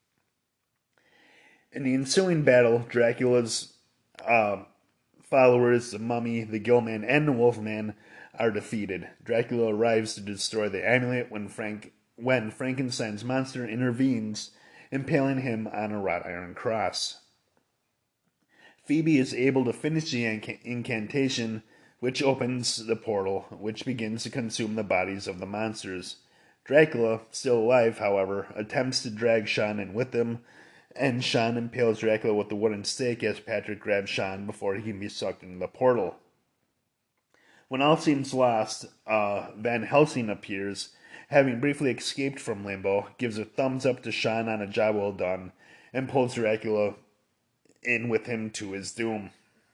In the ensuing battle, Dracula's uh, followers, the Mummy, the Gillman, and the Wolfman, are defeated. Dracula arrives to destroy the amulet when Frank when Frankenstein's monster intervenes, impaling him on a wrought iron cross. Phoebe is able to finish the inc- incantation, which opens the portal, which begins to consume the bodies of the monsters. Dracula, still alive, however, attempts to drag Sean in with him, and Sean impales Dracula with the wooden stake as Patrick grabs Sean before he can be sucked into the portal. When all seems lost, uh, Van Helsing appears, having briefly escaped from Limbo, gives a thumbs up to Sean on a job well done, and pulls Dracula in with him to his doom.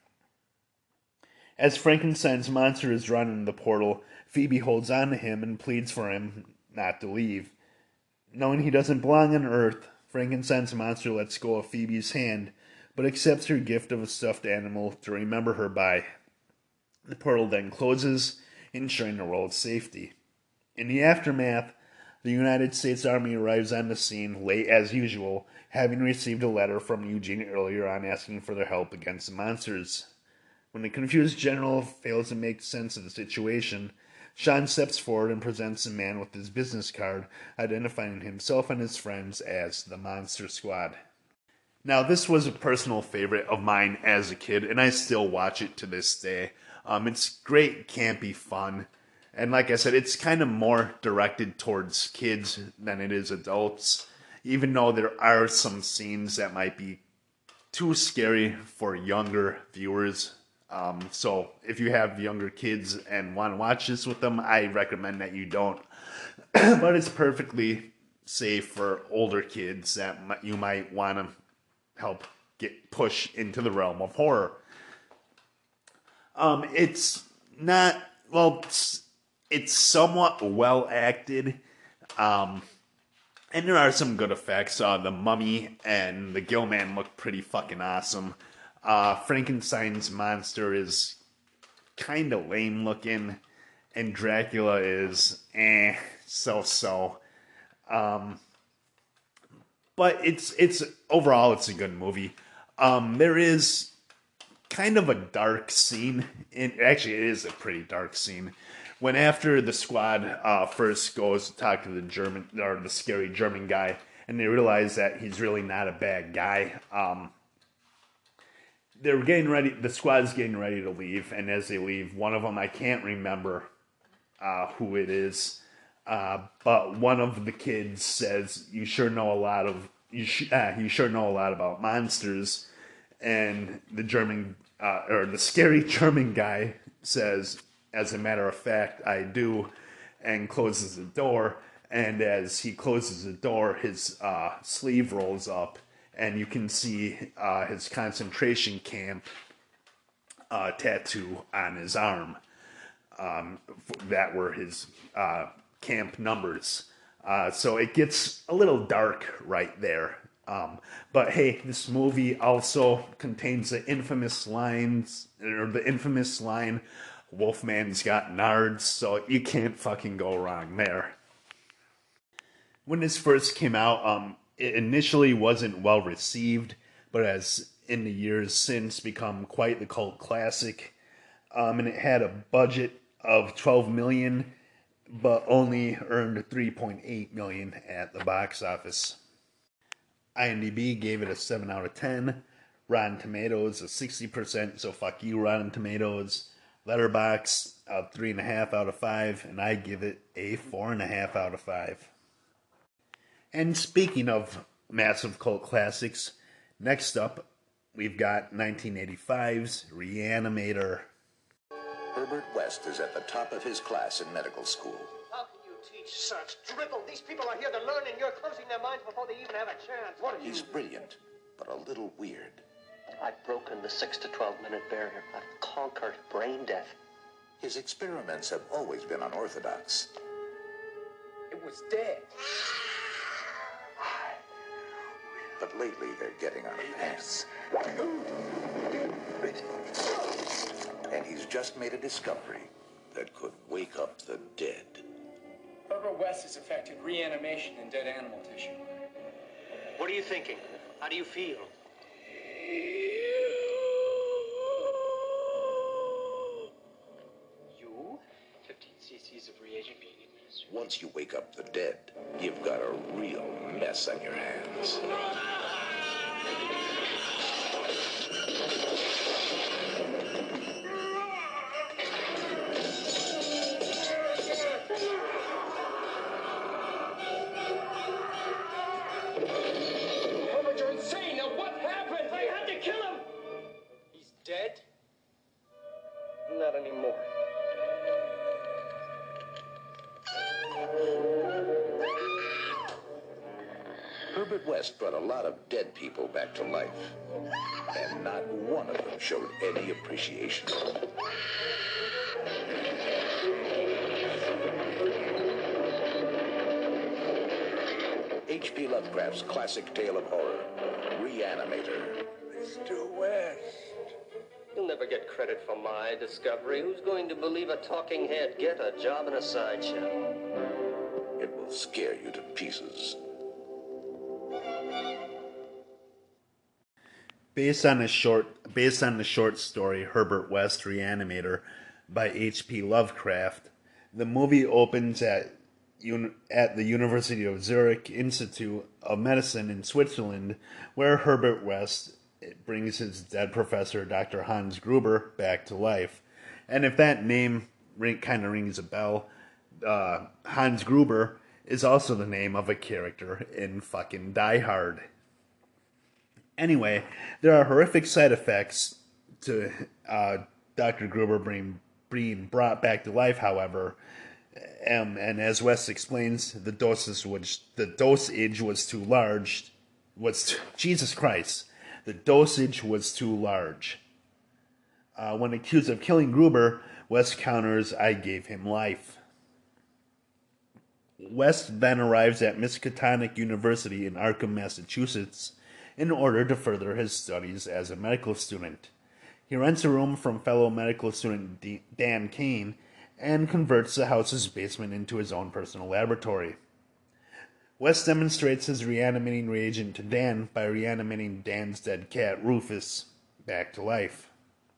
As Frankenstein's monster is drawn into the portal, Phoebe holds on to him and pleads for him not to leave. Knowing he doesn't belong on Earth, Frankenstein's monster lets go of Phoebe's hand, but accepts her gift of a stuffed animal to remember her by. The portal then closes, ensuring the world's safety. In the aftermath, the United States Army arrives on the scene late as usual, having received a letter from Eugene earlier on asking for their help against the monsters. When the confused general fails to make sense of the situation, Sean steps forward and presents the man with his business card, identifying himself and his friends as the Monster Squad. Now, this was a personal favorite of mine as a kid, and I still watch it to this day. Um, it's great, campy fun, and like I said, it's kind of more directed towards kids than it is adults, even though there are some scenes that might be too scary for younger viewers. Um, so if you have younger kids and want to watch this with them, I recommend that you don't. But it's perfectly safe for older kids that you might want to help get push into the realm of horror. Um, it's not, well, it's, it's somewhat well acted. Um, and there are some good effects. Uh, the Mummy and the Gillman look pretty fucking awesome. Uh, Frankenstein's monster is kind of lame looking, and Dracula is eh, so-so. Um, but it's it's overall it's a good movie. Um, there is kind of a dark scene. In, actually, it is a pretty dark scene. When after the squad uh, first goes to talk to the German or the scary German guy, and they realize that he's really not a bad guy. Um, They're getting ready, the squad's getting ready to leave, and as they leave, one of them, I can't remember uh, who it is, uh, but one of the kids says, you sure know a lot of, you, sh- uh, you sure know a lot about monsters, and the German, uh, or the scary German guy says, as a matter of fact, I do, and closes the door, and as he closes the door, his uh, sleeve rolls up, and you can see uh, his concentration camp uh, tattoo on his arm. Um, that were his uh, camp numbers. Uh, so it gets a little dark right there. Um, but hey, this movie also contains the infamous lines, or the infamous line, Wolfman's got nards, so you can't fucking go wrong there. When this first came out, um, it initially wasn't well received, but has in the years since become quite the cult classic. Um, and it had a budget of twelve million dollars, but only earned three point eight million dollars at the box office. IMDb gave it a seven out of ten. Rotten Tomatoes a sixty percent, so fuck you, Rotten Tomatoes. Letterboxd a three point five out of five, and I give it a four point five out of five. And speaking of massive cult classics, next up, we've got nineteen eighty-five's Reanimator. Herbert West is at the top of his class in medical school. How can you teach such dribble? These people are here to learn, and you're closing their minds before they even have a chance. What are you? He's brilliant, but a little weird. I've broken the six to twelve minute barrier. I've conquered brain death. His experiments have always been unorthodox. It was dead. But lately, they're getting out of hand. And he's just made a discovery that could wake up the dead. Herbert West has effected reanimation in dead animal tissue. What are you thinking? How do you feel? You? fifteen cc's of reagent being administered. Once you wake up the dead, you've got a real mess on your hands. Herbert, you're insane. Now what happened? I had to kill him. He's dead? Not anymore. Herbert West brought a lot of dead people back to life, and not one of them showed any appreciation. H P Lovecraft's classic tale of horror, Reanimator. Mister West. You'll never get credit for my discovery. Who's going to believe a talking head? Get a job in a sideshow. It will scare you to pieces. Based on a short, based on the short story Herbert West Reanimator by H P Lovecraft, the movie opens at un, at the University of Zurich Institute of Medicine in Switzerland, where Herbert West brings his dead professor, Doctor Hans Gruber, back to life. And if that name ring, kind of rings a bell, uh, Hans Gruber is also the name of a character in fucking Die Hard. Anyway, there are horrific side effects to uh, Doctor Gruber being, being brought back to life, however. Um, and as West explains, the dosage, which, the dosage was too large. Was too, Jesus Christ. The dosage was too large. Uh, when accused of killing Gruber, West counters, "I gave him life." West then arrives at Miskatonic University in Arkham, Massachusetts, in order to further his studies as a medical student. He rents a room from fellow medical student D- Dan Kane and converts the house's basement into his own personal laboratory. West demonstrates his reanimating reagent to Dan by reanimating Dan's dead cat, Rufus, back to life.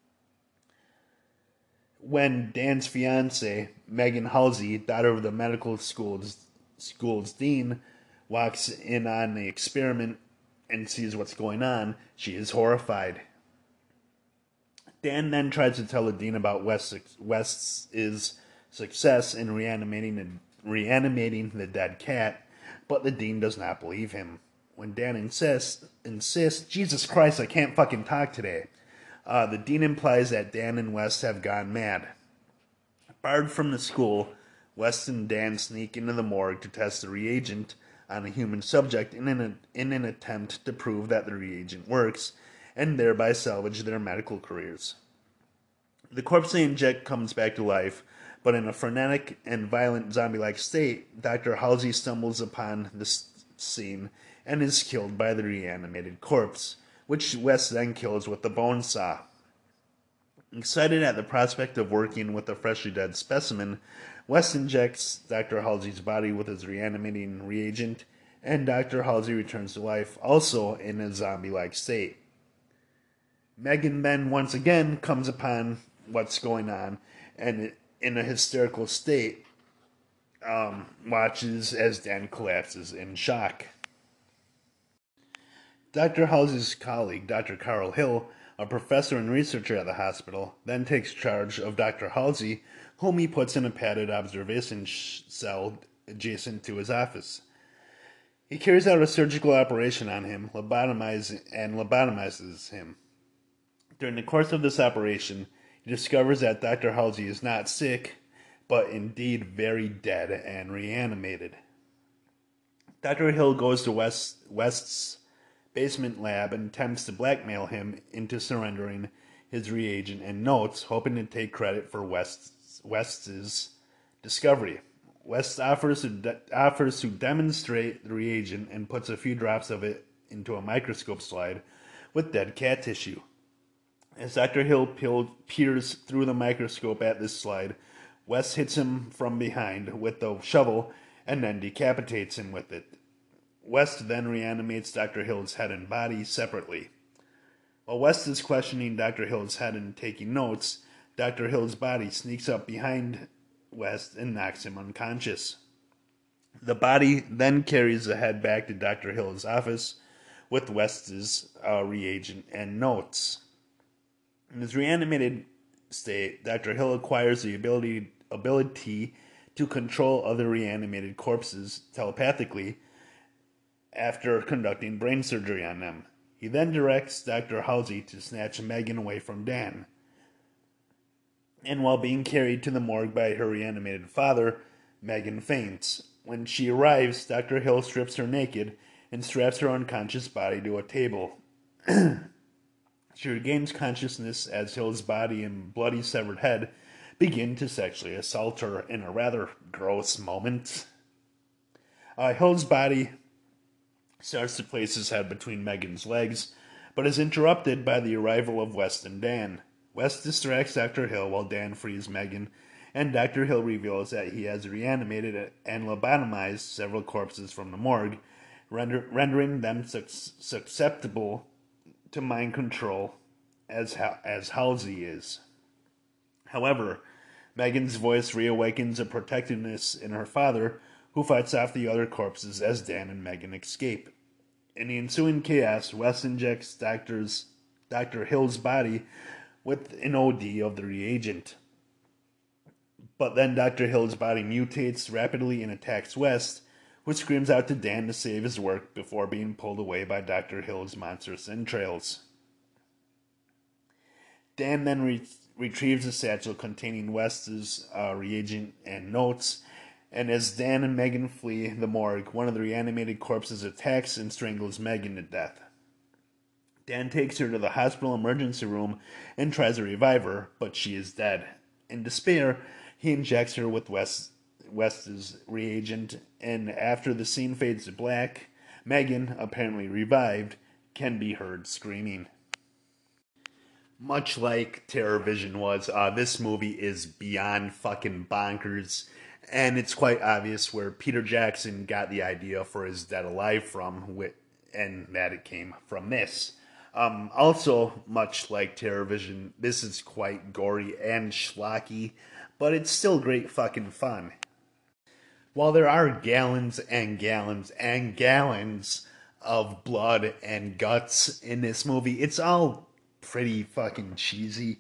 When Dan's fiancée, Megan Halsey, daughter of the medical school's, school's dean, walks in on the experiment and sees what's going on, she is horrified. Dan then tries to tell the dean about West's, West's success in reanimating the, reanimating the dead cat, but the dean does not believe him. When Dan insists, insists, Jesus Christ, I can't fucking talk today. Uh, the dean implies that Dan and West have gone mad. Barred from the school, West and Dan sneak into the morgue to test the reagent on a human subject in an, in an attempt to prove that the reagent works, and thereby salvage their medical careers. The corpse they inject comes back to life, but in a frenetic and violent zombie-like state, Doctor Halsey stumbles upon the scene and is killed by the reanimated corpse, which West then kills with the bone saw. Excited at the prospect of working with a freshly dead specimen, West injects Doctor Halsey's body with his reanimating reagent, and Doctor Halsey returns to life, also in a zombie-like state. Megan then once again comes upon what's going on, and in a hysterical state, um, watches as Dan collapses in shock. Doctor Halsey's colleague, Doctor Carl Hill, a professor and researcher at the hospital, then takes charge of Doctor Halsey, whom he puts in a padded observation cell adjacent to his office. He carries out a surgical operation on him, lobotomizes and lobotomizes him. During the course of this operation, He discovers that Doctor Halsey is not sick, but indeed very dead and reanimated. Doctor Hill goes to West, West's basement lab and attempts to blackmail him into surrendering his reagent and notes, hoping to take credit for West's, West's discovery. West offers to, de- offers to demonstrate the reagent and puts a few drops of it into a microscope slide with dead cat tissue. As Doctor Hill peers through the microscope at this slide, West hits him from behind with the shovel and then decapitates him with it. West then reanimates Doctor Hill's head and body separately. While West is questioning Doctor Hill's head and taking notes, Doctor Hill's body sneaks up behind West and knocks him unconscious. The body then carries the head back to Doctor Hill's office with West's uh, reagent and notes. In his reanimated state, Doctor Hill acquires the ability ability to control other reanimated corpses telepathically after conducting brain surgery on them. He then directs Doctor Halsey to snatch Megan away from Dan. And while being carried to the morgue by her reanimated father, Megan faints. When she arrives, Doctor Hill strips her naked and straps her unconscious body to a table. She regains consciousness as Hill's body and bloody severed head begin to sexually assault her in a rather gross moment. Uh, Hill's body starts to place his head between Megan's legs, but is interrupted by the arrival of West and Dan. West distracts Doctor Hill while Dan frees Megan, and Doctor Hill reveals that he has reanimated and lobotomized several corpses from the morgue, render, rendering them su- susceptible to mind control as, as Halsey is. However, Megan's voice reawakens a protectiveness in her father, who fights off the other corpses as Dan and Megan escape. In the ensuing chaos, West injects Doctor's, Doctor Hill's body with an O D of the reagent. But then Doctor Hill's body mutates rapidly and attacks West, who screams out to Dan to save his work before being pulled away by Doctor Hill's monstrous entrails. Dan then re- retrieves a satchel containing West's uh, reagent and notes, and as Dan and Megan flee the morgue, one of the reanimated corpses attacks and strangles Megan to death. Dan takes her to the hospital emergency room and tries to revive her, but she is dead. In despair, he injects her with West, West's reagent, and after the scene fades to black, Megan, apparently revived, can be heard screaming. Much like Terror Vision was, uh, this movie is beyond fucking bonkers, and it's quite obvious where Peter Jackson got the idea for his Dead Alive from, and that it came from this. Um, also, much like Terror Vision, this is quite gory and schlocky, but it's still great fucking fun. While there are gallons and gallons and gallons of blood and guts in this movie, it's all pretty fucking cheesy.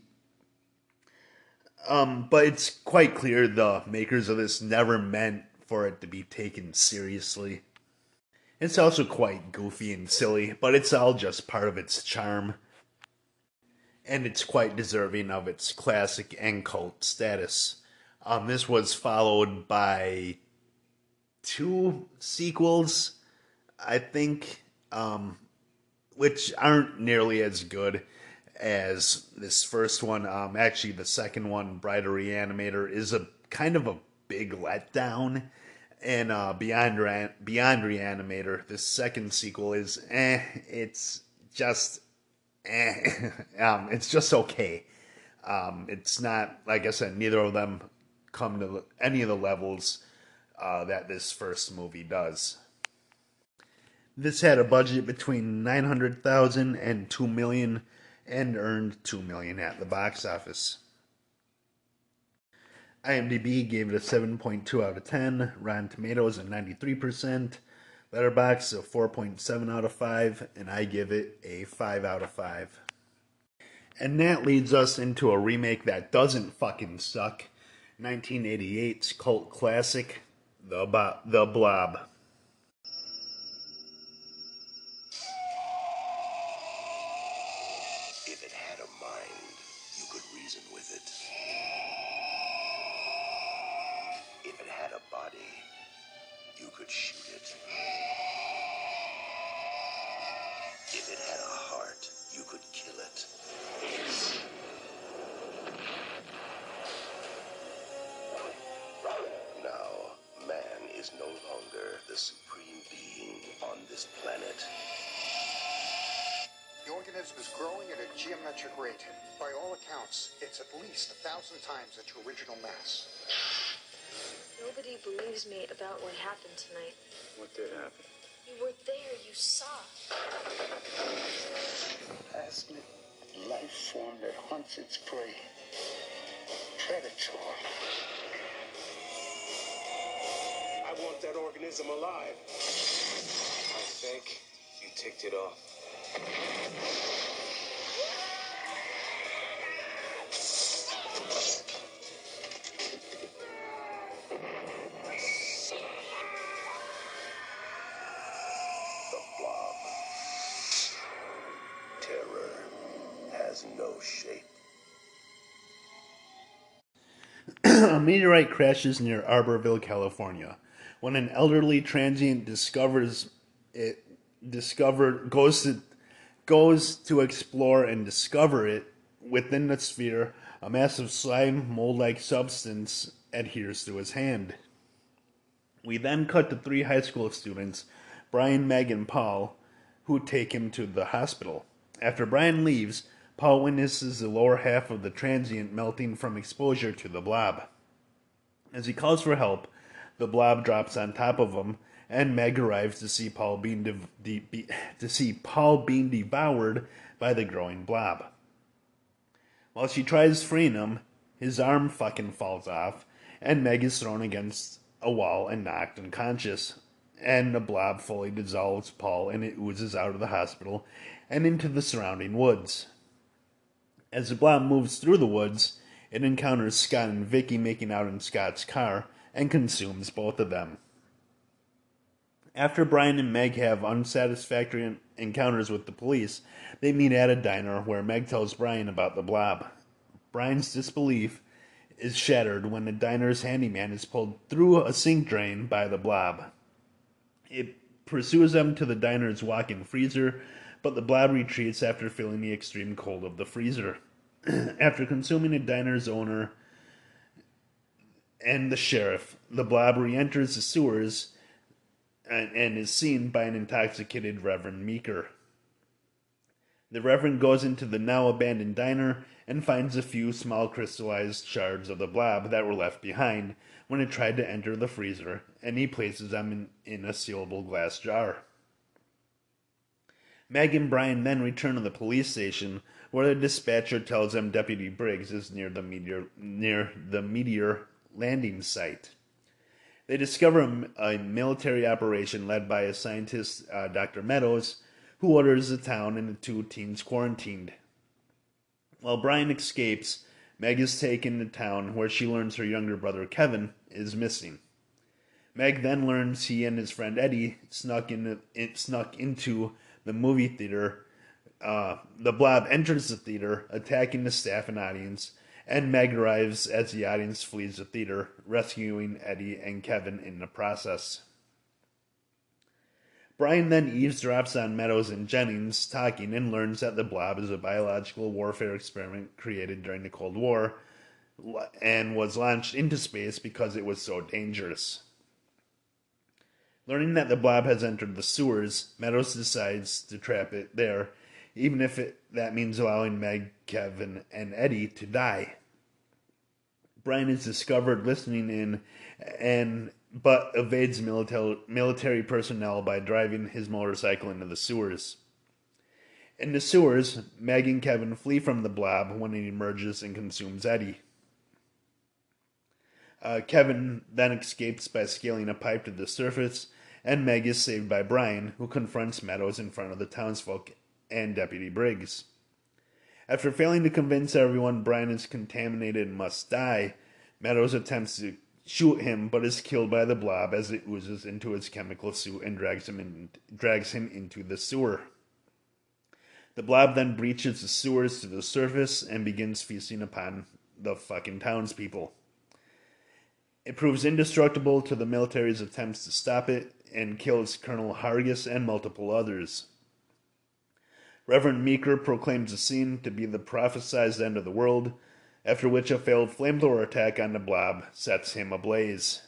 Um, but it's quite clear the makers of this never meant for it to be taken seriously. It's also quite goofy and silly, but it's all just part of its charm. And it's quite deserving of its classic and cult status. Um, this was followed by two sequels, I think, um, which aren't nearly as good as this first one. Um, actually, the second one, Bride of Reanimator, is a kind of a big letdown. And uh, Beyond Re- Beyond Reanimator, this second sequel is eh. It's just eh. um, it's just okay. Um, it's not, like I said, neither of them come to any of the levels uh, that this first movie does. This had a budget between nine hundred thousand dollars and two million dollars and earned two million dollars at the box office. IMDb gave it a seven point two out of ten, Rotten Tomatoes a ninety-three percent, Letterboxd a four point seven out of five, and I give it a five out of five. And that leads us into a remake that doesn't fucking suck, nineteen eighty-eight's cult classic, The, Bo- the Blob. If it had a mind, you could reason reason with it. If it had a body, you could shoot it. If it had a heart, you could kill it. Now, man is no longer the supreme being on this planet. The organism is growing at a geometric rate. By all accounts, it's at least a thousand times its original mass. Nobody believes me about what happened tonight. What did happen? You were there, you saw. Plasmid life form that hunts its prey. Predator. I want that organism alive. I think you ticked it off. The Blob. Terror has no shape. A meteorite crashes near Arborville, California. When an elderly transient discovers it, discovered goes to goes to explore and discover it within the sphere, a massive slime mold-like substance adheres to his hand. We then cut to three high school students, Brian, Meg, and Paul, who take him to the hospital. After Brian leaves, Paul witnesses the lower half of the transient melting from exposure to the blob. As he calls for help, the blob drops on top of him, and Meg arrives to see Paul being de- de- be- to see Paul being devoured by the growing blob. While she tries freeing him, his arm fucking falls off, and Meg is thrown against a wall and knocked unconscious. And the blob fully dissolves Paul, and it oozes out of the hospital and into the surrounding woods. As the blob moves through the woods, it encounters Scott and Vicky making out in Scott's car and consumes both of them. After Brian and Meg have unsatisfactory encounters with the police, they meet at a diner where Meg tells Brian about the blob. Brian's disbelief is shattered when the diner's handyman is pulled through a sink drain by the blob. It pursues them to the diner's walk-in freezer, but the blob retreats after feeling the extreme cold of the freezer. After consuming the diner's owner and the sheriff, the blob re-enters the sewers and, and is seen by an intoxicated Reverend Meeker. The Reverend goes into the now abandoned diner and finds a few small crystallized shards of the blob that were left behind when it tried to enter the freezer, and he places them in, in a sealable glass jar. Meg and Brian then return to the police station, where the dispatcher tells them Deputy Briggs is near the meteor near the meteor landing site. They discover a, a military operation led by a scientist, uh, Doctor Meadows, who orders the town and the two teens quarantined. While Brian escapes, Meg is taken to town, where she learns her younger brother Kevin is missing. Meg then learns he and his friend Eddie snuck in, it snuck into the movie theater. Uh, the blob enters the theater, attacking the staff and audience, and Meg arrives as the audience flees the theater, rescuing Eddie and Kevin in the process. Brian then eavesdrops on Meadows and Jennings talking and learns that the blob is a biological warfare experiment created during the Cold War and was launched into space because it was so dangerous. Learning that the blob has entered the sewers, Meadows decides to trap it there, even if it, that means allowing Meg, Kevin, and Eddie to die. Brian is discovered listening in, and but evades military, military personnel by driving his motorcycle into the sewers. In the sewers, Meg and Kevin flee from the blob when it emerges and consumes Eddie. Uh, Kevin then escapes by scaling a pipe to the surface, and Meg is saved by Brian, who confronts Meadows in front of the townsfolk and Deputy Briggs. After failing to convince everyone Brian is contaminated and must die, Meadows attempts to shoot him, but is killed by the blob as it oozes into his chemical suit and drags him in, drags him into the sewer. The blob then breaches the sewers to the surface and begins feasting upon the fucking townspeople. It proves indestructible to the military's attempts to stop it and kills Colonel Hargis and multiple others. Reverend Meeker proclaims the scene to be the prophesied end of the world, after which a failed flamethrower attack on the blob sets him ablaze.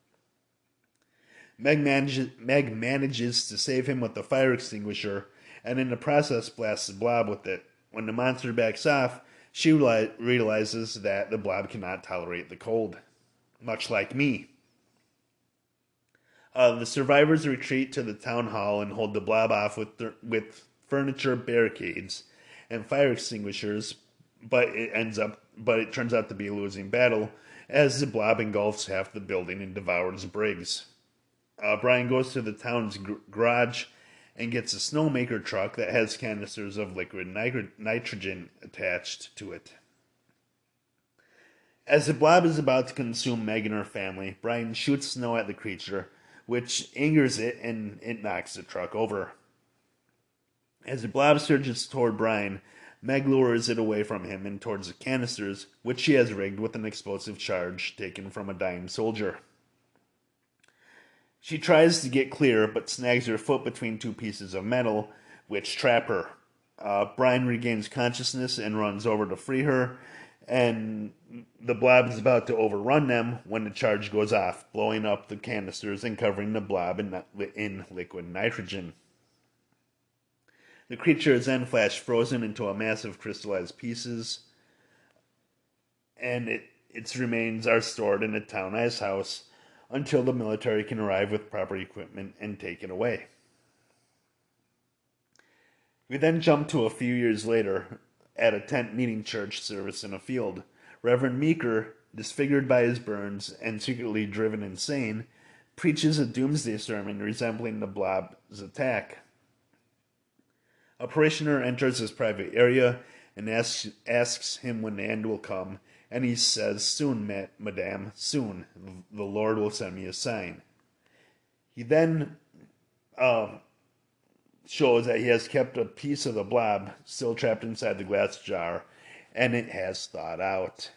Meg manages, Meg manages to save him with the fire extinguisher, and in the process blasts the blob with it. When the monster backs off, she realizes that the blob cannot tolerate the cold, much like me. Uh, the survivors retreat to the town hall and hold the blob off with th- with furniture barricades and fire extinguishers, but it ends up but it turns out to be a losing battle as the blob engulfs half the building and devours Briggs. Uh, Brian goes to the town's gr- garage and gets a snowmaker truck that has canisters of liquid nitro- nitrogen attached to it. As the blob is about to consume Meg and her family, Brian shoots snow at the creature, which angers it and it knocks the truck over. As the blob surges toward Brian, Meg lures it away from him and towards the canisters, which she has rigged with an explosive charge taken from a dying soldier. She tries to get clear, but snags her foot between two pieces of metal, which trap her. Uh, Brian regains consciousness and runs over to free her, and the blob is about to overrun them when the charge goes off, blowing up the canisters and covering the blob in, in liquid nitrogen. The creature is then flash frozen into a massive crystallized pieces, and it, its remains are stored in a town ice house until the military can arrive with proper equipment and take it away. We then jump to a few years later at a tent meeting church service in a field. Reverend Meeker, disfigured by his burns and secretly driven insane, preaches a doomsday sermon resembling the blob's attack. A parishioner enters his private area and asks, asks him when the end will come, and he says, "Soon, ma- madame, soon. The Lord will send me a sign." He then uh, shows that he has kept a piece of the blob still trapped inside the glass jar, and it has thawed out.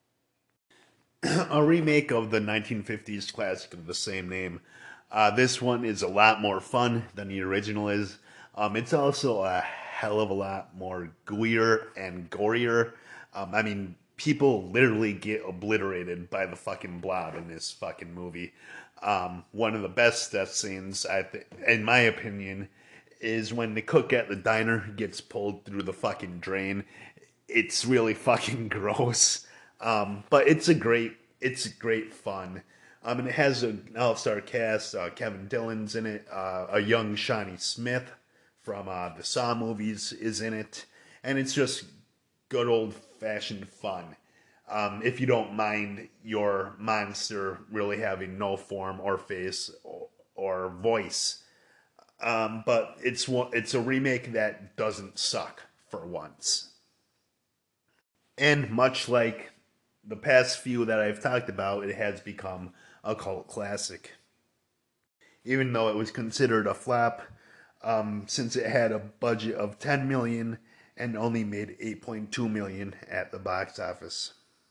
A remake of the nineteen fifties classic of the same name. Uh, this one is a lot more fun than the original is. Um, it's also a hell of a lot more gooier and gorier. Um, I mean, people literally get obliterated by the fucking blob in this fucking movie. Um, one of the best death scenes, I th- in my opinion, is when the cook at the diner gets pulled through the fucking drain. It's really fucking gross. Um, but it's a great, it's great fun. Um, and it has an all-star cast. Uh, Kevin Dillon's in it. Uh, a young Shawnee Smith from uh, the Saw movies is in it. And it's just good old-fashioned fun. Um, if you don't mind your monster really having no form or face or, or voice. Um, but it's it's a remake that doesn't suck for once. And much like the past few that I've talked about, it has become a cult classic. Even though it was considered a flop, um, since it had a budget of ten million dollars and only made eight point two million dollars at the box office.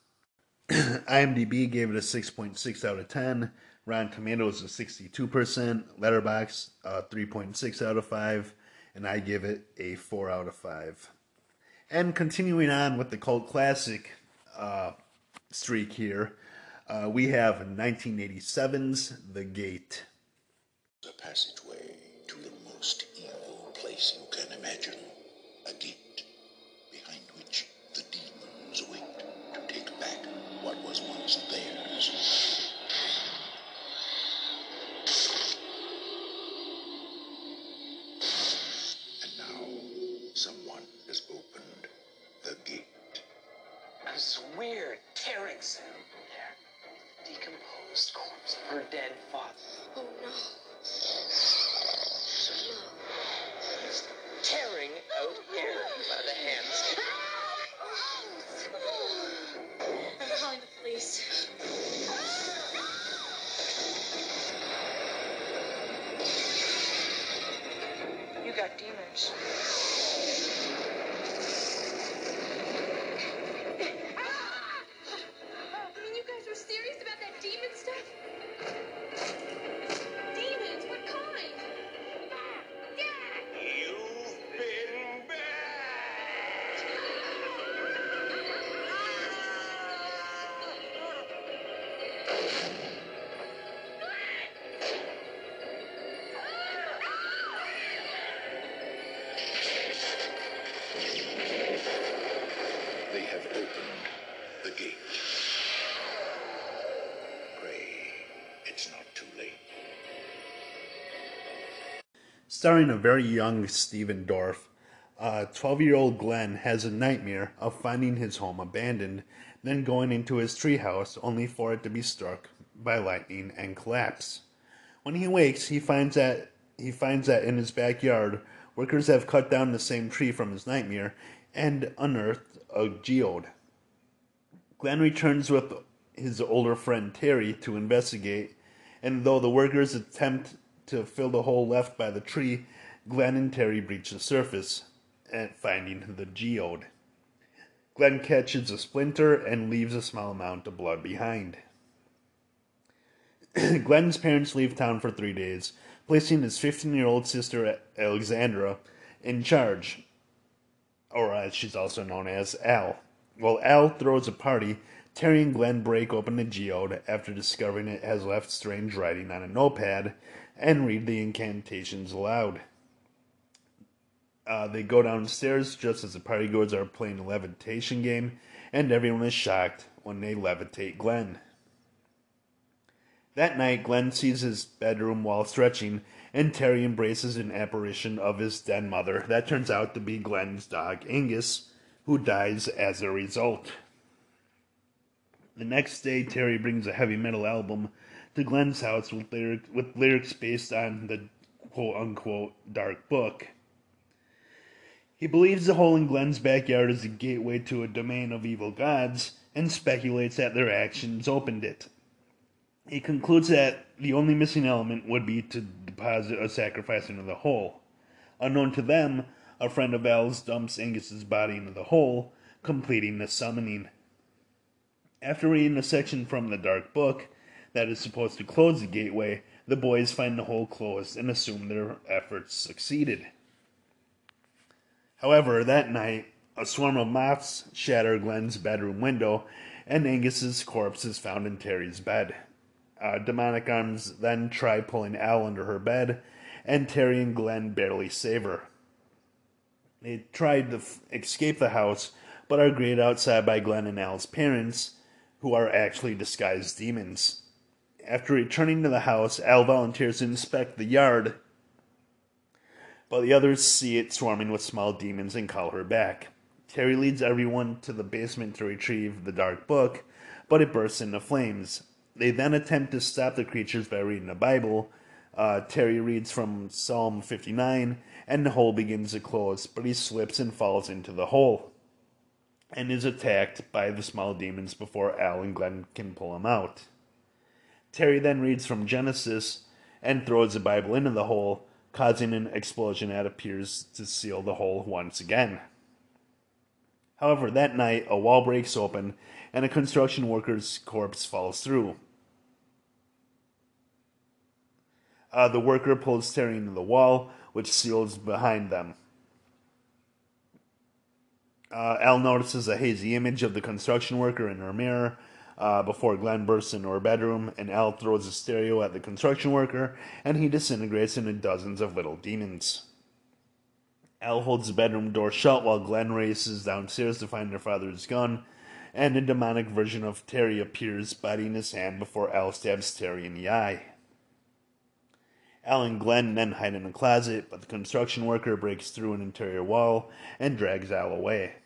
IMDb gave it a six point six out of ten. Rotten Tomatoes a sixty-two percent. Letterboxd a three point six out of five. And I give it a four out of five. And continuing on with the cult classic uh, streak here, uh, we have nineteen eighty-seven's The Gate. The passageway to the most evil place you can imagine. A gate behind which the demons wait to take back what was once theirs. And now, someone has opened the gate. This weird tearing sound. Yeah. Decomposed corpse of her dead father. Oh no. He's tearing out hair by the hands. I'm calling the police. You got demons. Starring a very young Stephen Dorff, uh, twelve-year-old Glenn has a nightmare of finding his home abandoned, then going into his treehouse only for it to be struck by lightning and collapse. When he wakes, he finds that he finds that in his backyard, workers have cut down the same tree from his nightmare and unearthed a geode. Glenn returns with his older friend Terry to investigate, and though the workers attempt to fill the hole left by the tree, Glenn and Terry breach the surface, at finding the geode. Glenn catches a splinter and leaves a small amount of blood behind. Glenn's parents leave town for three days, placing his fifteen-year-old sister Alexandra in charge, or as she's also known as, Al. While Al throws a party, Terry and Glenn break open the geode after discovering it has left strange writing on a notepad and read the incantations aloud. Uh, they go downstairs just as the partygoers are playing a levitation game, and everyone is shocked when they levitate Glenn. That night, Glenn sees his bedroom while stretching, and Terry embraces an apparition of his dead mother that turns out to be Glenn's dog, Angus, who dies as a result. The next day, Terry brings a heavy metal album to Glenn's house with, lyric, with lyrics based on the quote-unquote dark book. He believes the hole in Glenn's backyard is a gateway to a domain of evil gods, and speculates that their actions opened it. He concludes that the only missing element would be to deposit a sacrifice into the hole. Unknown to them, a friend of Al's dumps Angus's body into the hole, completing the summoning. After reading a section from the dark book that is supposed to close the gateway, the boys find the hole closed and assume their efforts succeeded. However, that night, a swarm of moths shatter Glenn's bedroom window, and Angus's corpse is found in Terry's bed. Uh, demonic arms then try pulling Al under her bed, and Terry and Glenn barely save her. They try to f- escape the house, but are greeted outside by Glenn and Al's parents, who are actually disguised demons. After returning to the house, Al volunteers to inspect the yard, but the others see it swarming with small demons and call her back. Terry leads everyone to the basement to retrieve the dark book, but it bursts into flames. They then attempt to stop the creatures by reading the Bible. Uh, Terry reads from Psalm fifty-nine, and the hole begins to close, but he slips and falls into the hole, and is attacked by the small demons before Al and Glenn can pull him out. Terry then reads from Genesis, and throws the Bible into the hole, causing an explosion that appears to seal the hole once again. However, that night, a wall breaks open, and a construction worker's corpse falls through. Uh, the worker pulls Terry into the wall, which seals behind them. Uh, Al notices a hazy image of the construction worker in her mirror uh, before Glenn bursts into her bedroom, and Al throws a stereo at the construction worker, and he disintegrates into dozens of little demons. Al holds the bedroom door shut while Glenn races downstairs to find her father's gun, and a demonic version of Terry appears, biting his hand before Al stabs Terry in the eye. Al and Glenn then hide in a closet, but the construction worker breaks through an interior wall and drags Al away.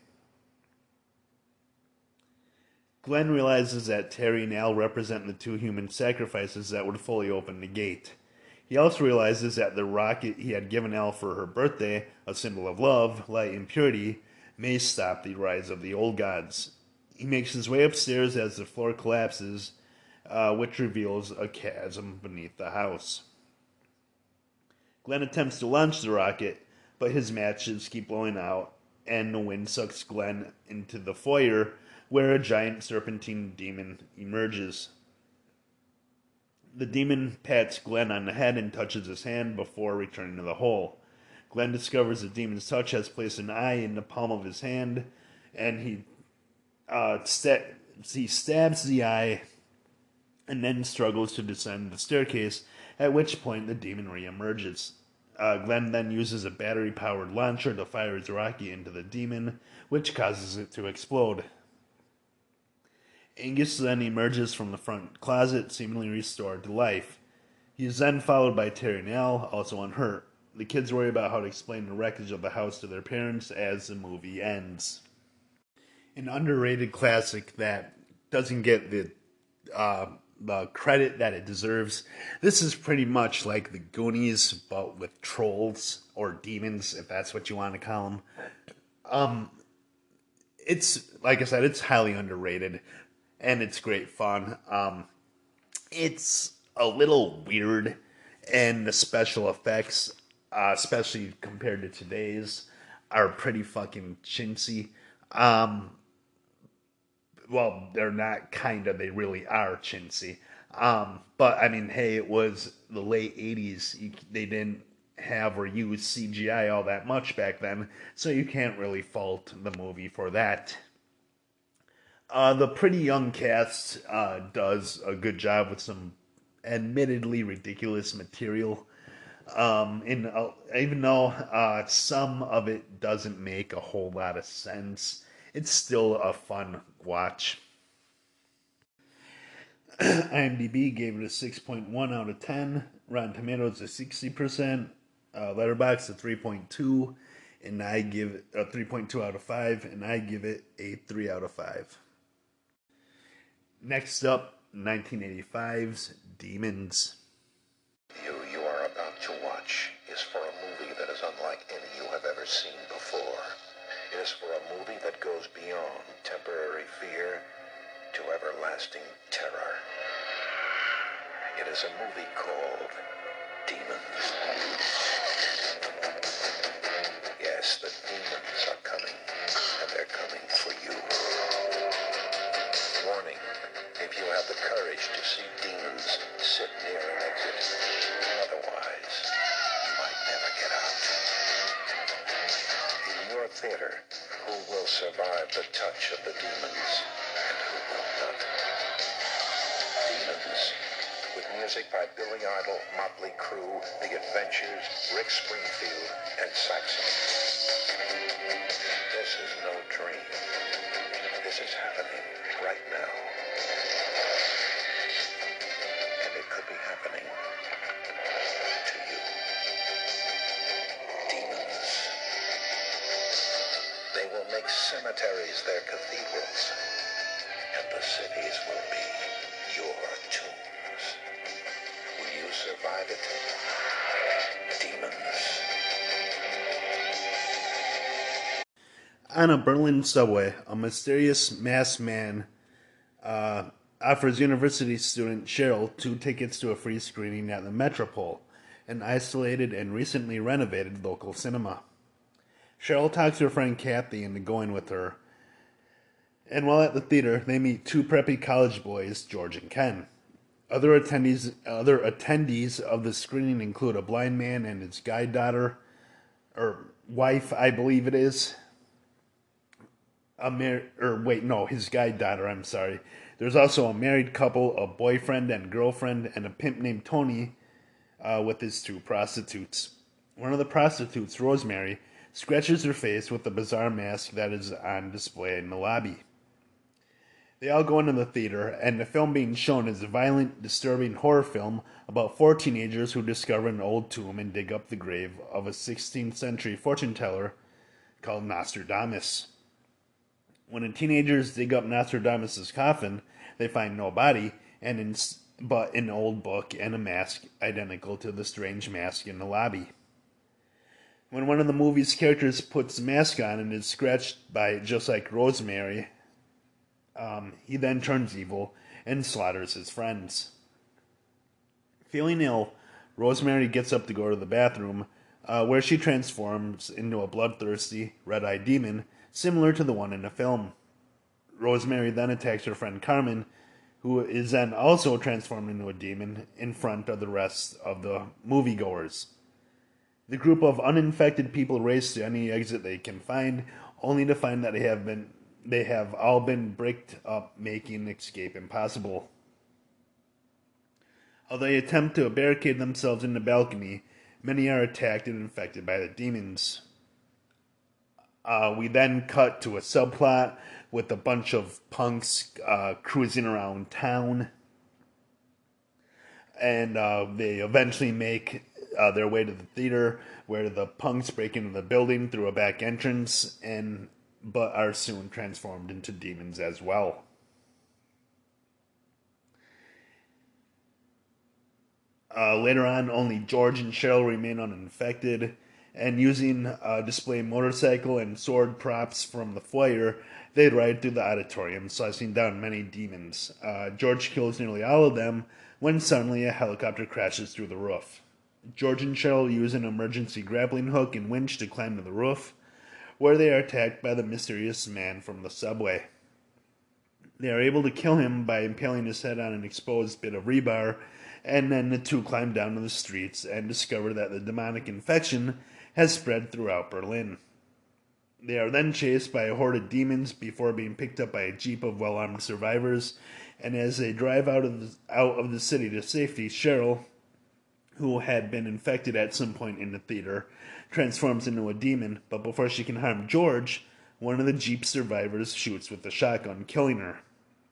Glenn realizes that Terry and Al represent the two human sacrifices that would fully open the gate. He also realizes that the rocket he had given Al for her birthday, a symbol of love, light, and purity, may stop the rise of the old gods. He makes his way upstairs as the floor collapses, uh, which reveals a chasm beneath the house. Glenn attempts to launch the rocket, but his matches keep blowing out, and the wind sucks Glenn into the foyer, where a giant serpentine demon emerges. The demon pats Glenn on the head and touches his hand before returning to the hole. Glenn discovers the demon's touch has placed an eye in the palm of his hand, and he uh, sta- he stabs the eye and then struggles to descend the staircase, at which point the demon reemerges. Uh, Glenn then uses a battery-powered launcher to fire his rocket into the demon, which causes it to explode. Angus then emerges from the front closet, seemingly restored to life. He is then followed by Terry and Al, also unhurt. the kids worry about how to explain the wreckage of the house to their parents as the movie ends. An underrated classic that doesn't get the uh, the credit that it deserves. This is pretty much like the Goonies, but with trolls or demons, if that's what you want to call them. Um, it's like I said, it's highly underrated, and it's great fun. Um, it's a little weird, and the special effects, uh, especially compared to today's, are pretty fucking chintzy. Um, well, they're not kind of, they really are chintzy. Um, but, I mean, hey, it was the late eighties. You, they didn't have or use C G I all that much back then, so you can't really fault the movie for that. Uh, the pretty young cast uh, does a good job with some admittedly ridiculous material. Um, in uh, even though uh, some of it doesn't make a whole lot of sense, it's still a fun watch. IMDb gave it a six point one out of ten. Rotten Tomatoes a sixty percent. Uh, Letterboxd a three point two. And I give it a three point two out of five. And I give it a three out of five. Next up, nineteen eighty-five's Demons. You you are about to watch is for a movie that is unlike any you have ever seen before. It is for a movie that goes beyond temporary fear to everlasting terror. It is a movie called Demons. Yes, the demons are coming, and they're coming for you. Warning, if you have the courage to see demons, sit near an exit. Otherwise, you might never get out. In your theater, who will survive the touch of the demons, and who will not? Demons, with music by Billy Idol, Motley Crue, The Adventures, Rick Springfield, and Saxon. This is no dream. This is happening right now. And it could be happening to you. Demons. They will make cemeteries their cathedrals, and the cities will be your tombs. Will you survive it? Demons. On a Berlin subway, a mysterious masked man uh, offers university student Cheryl two tickets to a free screening at the Metropole, an isolated and recently renovated local cinema. Cheryl talks her friend Kathy into going with her, and while at the theater, they meet two preppy college boys, George and Ken. Other attendees, other attendees of the screening include a blind man and his guide daughter, or wife, I believe it is. A mar- or wait, no, his guide daughter, I'm sorry. There's also a married couple, a boyfriend and girlfriend, and a pimp named Tony uh, with his two prostitutes. One of the prostitutes, Rosemary, scratches her face with the bizarre mask that is on display in the lobby. They all go into the theater, and the film being shown is a violent, disturbing horror film about four teenagers who discover an old tomb and dig up the grave of a sixteenth century fortune teller called Nostradamus. When the teenagers dig up Nostradamus' coffin, they find no body, and in, but an old book and a mask identical to the strange mask in the lobby. When one of the movie's characters puts the mask on and is scratched by it just like Rosemary, um, he then turns evil and slaughters his friends. Feeling ill, Rosemary gets up to go to the bathroom, uh, where she transforms into a bloodthirsty, red-eyed demon similar to the one in the film. Rosemary then attacks her friend Carmen, who is then also transformed into a demon in front of the rest of the moviegoers. The group of uninfected people race to any exit they can find, only to find that they have been they have all been bricked up, making escape impossible. Although they attempt to barricade themselves in the balcony, many are attacked and infected by the demons. Uh, we then cut to a subplot with a bunch of punks uh, cruising around town. And uh, they eventually make uh, their way to the theater, where the punks break into the building through a back entrance, and but are soon transformed into demons as well. Uh, later on, only George and Cheryl remain uninfected, and using a display motorcycle and sword props from the foyer, they ride through the auditorium, slicing down many demons. Uh, George kills nearly all of them when suddenly a helicopter crashes through the roof. George and Cheryl use an emergency grappling hook and winch to climb to the roof, where they are attacked by the mysterious man from the subway. They are able to kill him by impaling his head on an exposed bit of rebar, and then the two climb down to the streets and discover that the demonic infection has spread throughout Berlin. They are then chased by a horde of demons before being picked up by a jeep of well-armed survivors, and as they drive out of the, out of the city to safety, Cheryl, who had been infected at some point in the theater, transforms into a demon, but before she can harm George, one of the jeep survivors shoots with a shotgun, killing her.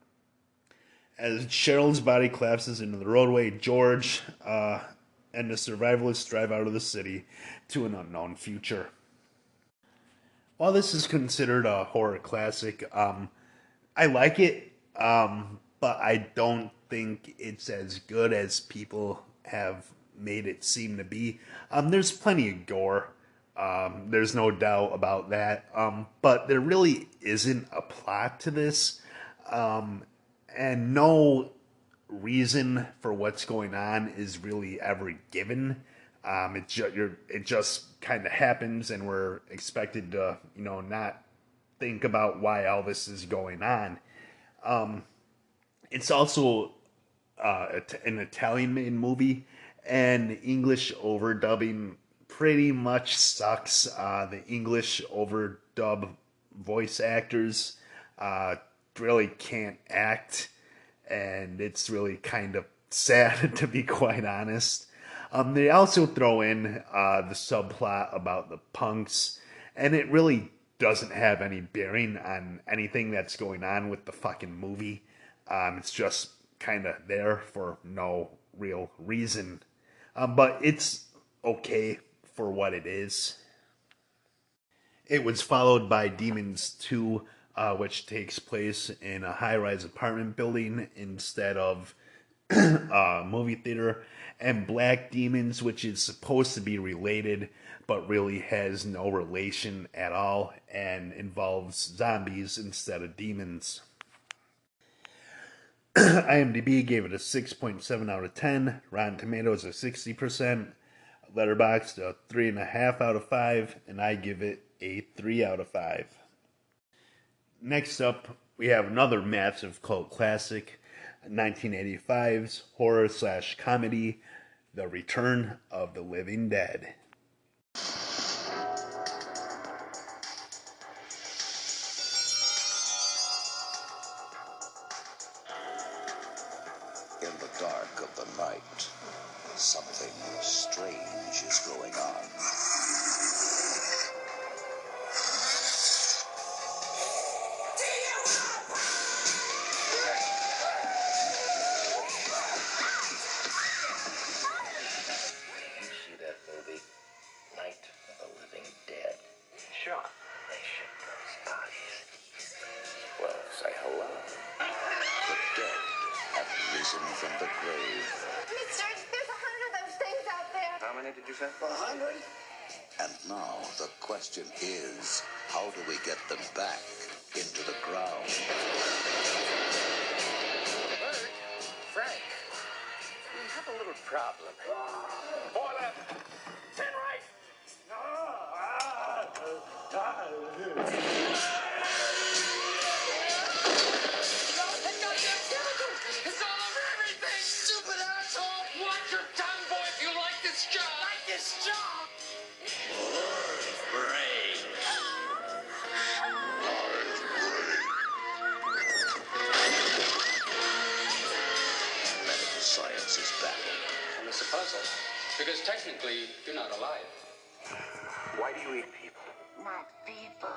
As Cheryl's body collapses into the roadway, George uh, and the survivalists drive out of the city to an unknown future. While this is considered a horror classic, um, I like it, um, but I don't think it's as good as people have made it seem to be. Um, there's plenty of gore. Um, there's no doubt about that. Um, but there really isn't a plot to this. Um, and no reason for what's going on is really ever given. Um, it, ju- you're, it just kind of happens, and we're expected to, you know, not think about why all this is going on. Um, it's also uh, an Italian-made movie, and English overdubbing pretty much sucks. Uh, the English overdub voice actors uh, really can't act, and it's really kind of sad, to be quite honest. Um, they also throw in uh, the subplot about the punks, and it really doesn't have any bearing on anything that's going on with the fucking movie. Um, it's just kind of there for no real reason. Um, but it's okay for what it is. It was followed by Demons two, uh, which takes place in a high-rise apartment building instead of a movie theater, and Black Demons, which is supposed to be related, but really has no relation at all, and involves zombies instead of demons. IMDb gave it a six point seven out of ten, Rotten Tomatoes a sixty percent, Letterboxd a three point five out of five, and I give it a three out of five. Next up, we have another massive cult classic, nineteen eighty-five's horror slash comedy, The Return of the Living Dead. In the dark of the night, something strange is going on. From the grave. Mister, there's a hundred of those things out there. How many did you say? A hundred? And now the question is, how do we get them back into the ground? Bert, Frank, we have a little problem. Four left. Ten right. It's all over everything! Stupid asshole! Watch your tongue, boy, if you like this job! Like this job! Brain. Medical science is baffled. And it's a puzzle, because technically, you're not alive. Why do you eat people? Not people.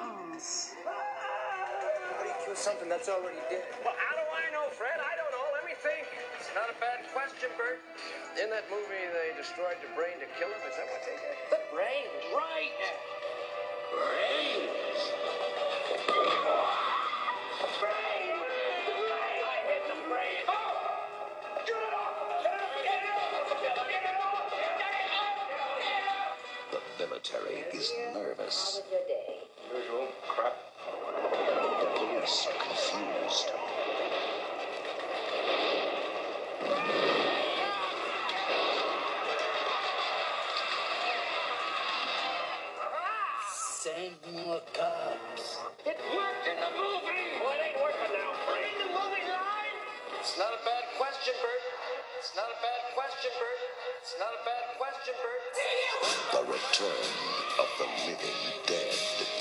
Brains. How do you kill something that's already dead? Well, how do I know, Fred? I don't know. Let me think? It's not a bad question, Bert. In that movie, they destroyed the brain to kill him. Is that what they did? The brain, right? Brains. Brain. I hit the brain. Oh! Get it off! Get it off! Get it off! Get it off! Get it off! The military is nervous. Your day. Usual crap. The police confused. Send more cops. It worked in the movie. Well, it ain't working now. But in the movie line. It's not a bad question, Bert. It's not a bad question, Bert. It's not a bad question, Bert. The return of the living dead.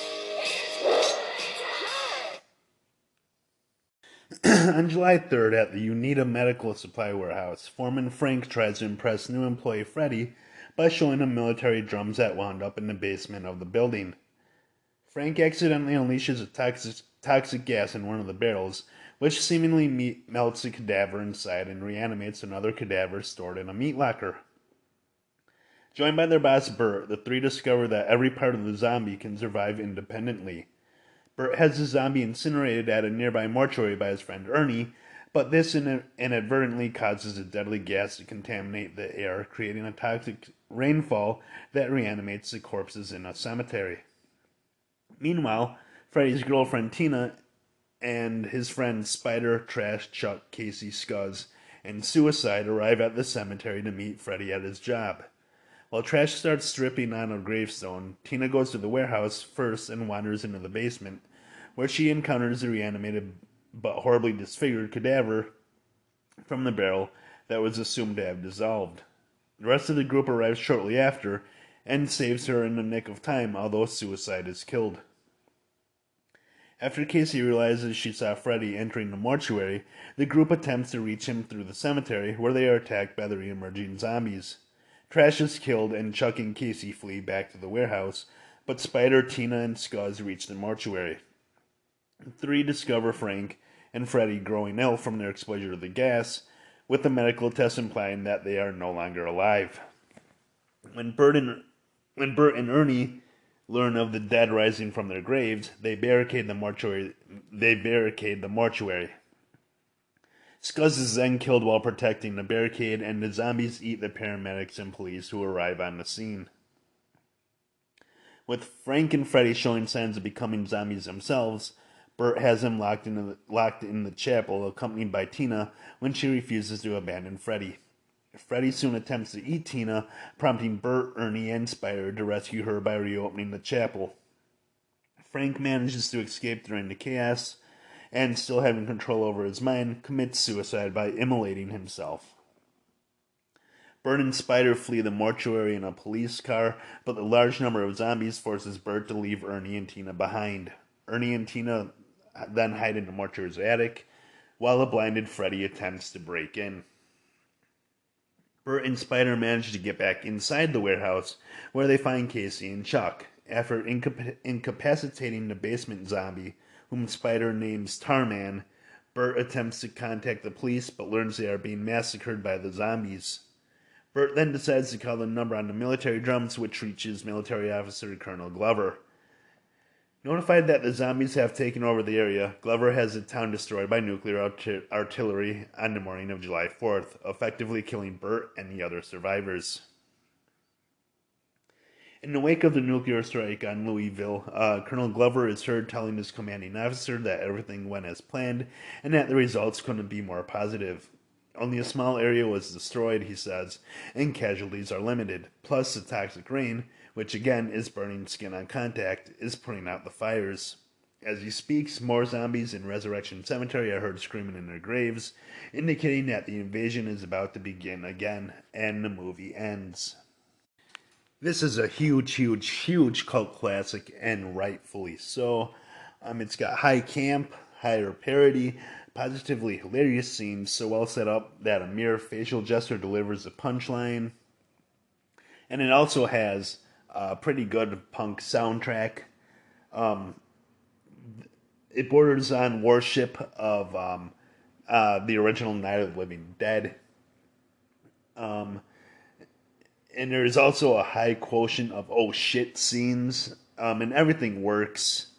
On July third, at the Unita Medical Supply Warehouse, Foreman Frank tries to impress new employee Freddie by showing him military drums that wound up in the basement of the building. Frank accidentally unleashes a toxic, toxic gas in one of the barrels, which seemingly meat, melts a cadaver inside and reanimates another cadaver stored in a meat locker. Joined by their boss Bert, the three discover that every part of the zombie can survive independently. Bert has the zombie incinerated at a nearby mortuary by his friend Ernie, but this inadvertently causes a deadly gas to contaminate the air, creating a toxic rainfall that reanimates the corpses in a cemetery. Meanwhile, Freddy's girlfriend Tina and his friends Spider, Trash, Chuck, Casey, Scuzz, and Suicide arrive at the cemetery to meet Freddy at his job. While Trash starts stripping on a gravestone, Tina goes to the warehouse first and wanders into the basement, where she encounters a reanimated but horribly disfigured cadaver from the barrel that was assumed to have dissolved. The rest of the group arrives shortly after and saves her in the nick of time, although Suicide is killed. After Casey realizes she saw Freddy entering the mortuary, the group attempts to reach him through the cemetery, where they are attacked by the re-emerging zombies. Trash is killed, and Chuck and Casey flee back to the warehouse, but Spider, Tina, and Scuzz reach the mortuary. The three discover Frank and Freddy growing ill from their exposure to the gas, with the medical test implying that they are no longer alive. When Bert and, when Bert and Ernie learn of the dead rising from their graves, they barricade the mortuary. They barricade the mortuary. Scuzz is then killed while protecting the barricade, and the zombies eat the paramedics and police who arrive on the scene. With Frank and Freddy showing signs of becoming zombies themselves, Bert has him locked in the, locked in the chapel, accompanied by Tina, when she refuses to abandon Freddy. Freddy soon attempts to eat Tina, prompting Bert, Ernie, and Spider to rescue her by reopening the chapel. Frank manages to escape during the chaos, and still having control over his mind, commits suicide by immolating himself. Bert and Spider flee the mortuary in a police car, but the large number of zombies forces Bert to leave Ernie and Tina behind. Ernie and Tina then hide in the mortuary's attic, while a blinded Freddy attempts to break in. Bert and Spider manage to get back inside the warehouse, where they find Casey and Chuck. After incap- incapacitating the basement zombie, whom Spider names Tarman, Bert attempts to contact the police, but learns they are being massacred by the zombies. Bert then decides to call the number on the military drums, which reaches military officer Colonel Glover. Notified that the zombies have taken over the area, Glover has the town destroyed by nuclear art- artillery on the morning of July fourth, effectively killing Bert and the other survivors. In the wake of the nuclear strike on Louisville, uh, Colonel Glover is heard telling his commanding officer that everything went as planned and that the results couldn't be more positive. Only a small area was destroyed, he says, and casualties are limited. Plus, the toxic rain, which again is burning skin on contact, is putting out the fires. As he speaks, more zombies in Resurrection Cemetery are heard screaming in their graves, indicating that the invasion is about to begin again, and the movie ends. This is a huge, huge, huge cult classic, and rightfully so. Um, it's got high camp, higher parody, positively hilarious scenes, so well set up that a mere facial gesture delivers a punchline. And it also has a pretty good punk soundtrack. Um, it borders on worship of um, uh, the original Night of the Living Dead. Um, and there's also a high quotient of oh shit scenes, um, and everything works.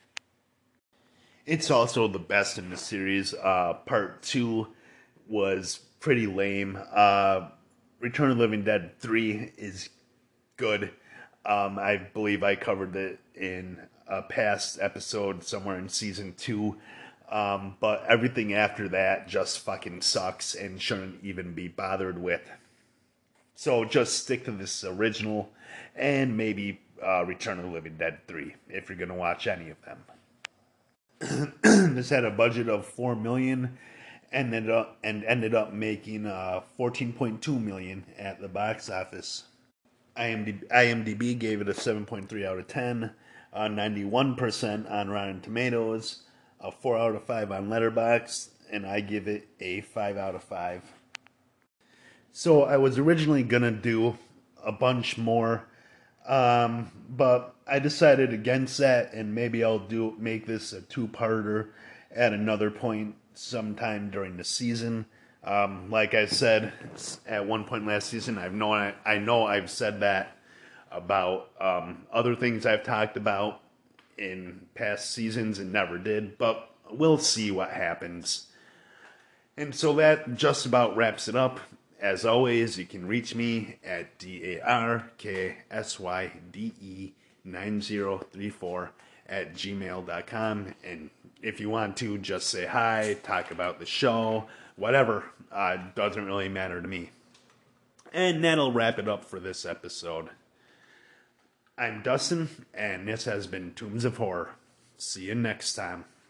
It's also the best in the series. Uh, part two was pretty lame. Uh, Return of the Living Dead three is good. Um, I believe I covered it in a past episode somewhere in season two. Um, but everything after that just fucking sucks and shouldn't even be bothered with. So just stick to this original and maybe uh, Return of the Living Dead three if you're going to watch any of them. This had a budget of four million dollars and ended up, and ended up making uh, fourteen point two million dollars at the box office. IMDb, IMDb gave it a seven point three out of ten, uh, ninety-one percent on Rotten Tomatoes, a four out of five on Letterboxd, and I give it a five out of five. So I was originally going to do a bunch more, um, but I decided against that, and maybe I'll do make this a two-parter at another point sometime during the season. Um, like I said at one point last season, I've known I, I know I've said that about um, other things I've talked about in past seasons and never did, but we'll see what happens. And so that just about wraps it up. As always, you can reach me at D A R K S Y D E nine zero three four at gmail dot com. And if you want to, just say hi, talk about the show, whatever. Uh, doesn't really matter to me. And that'll wrap it up for this episode. I'm Dustin, and this has been Tombs of Horror. See you next time.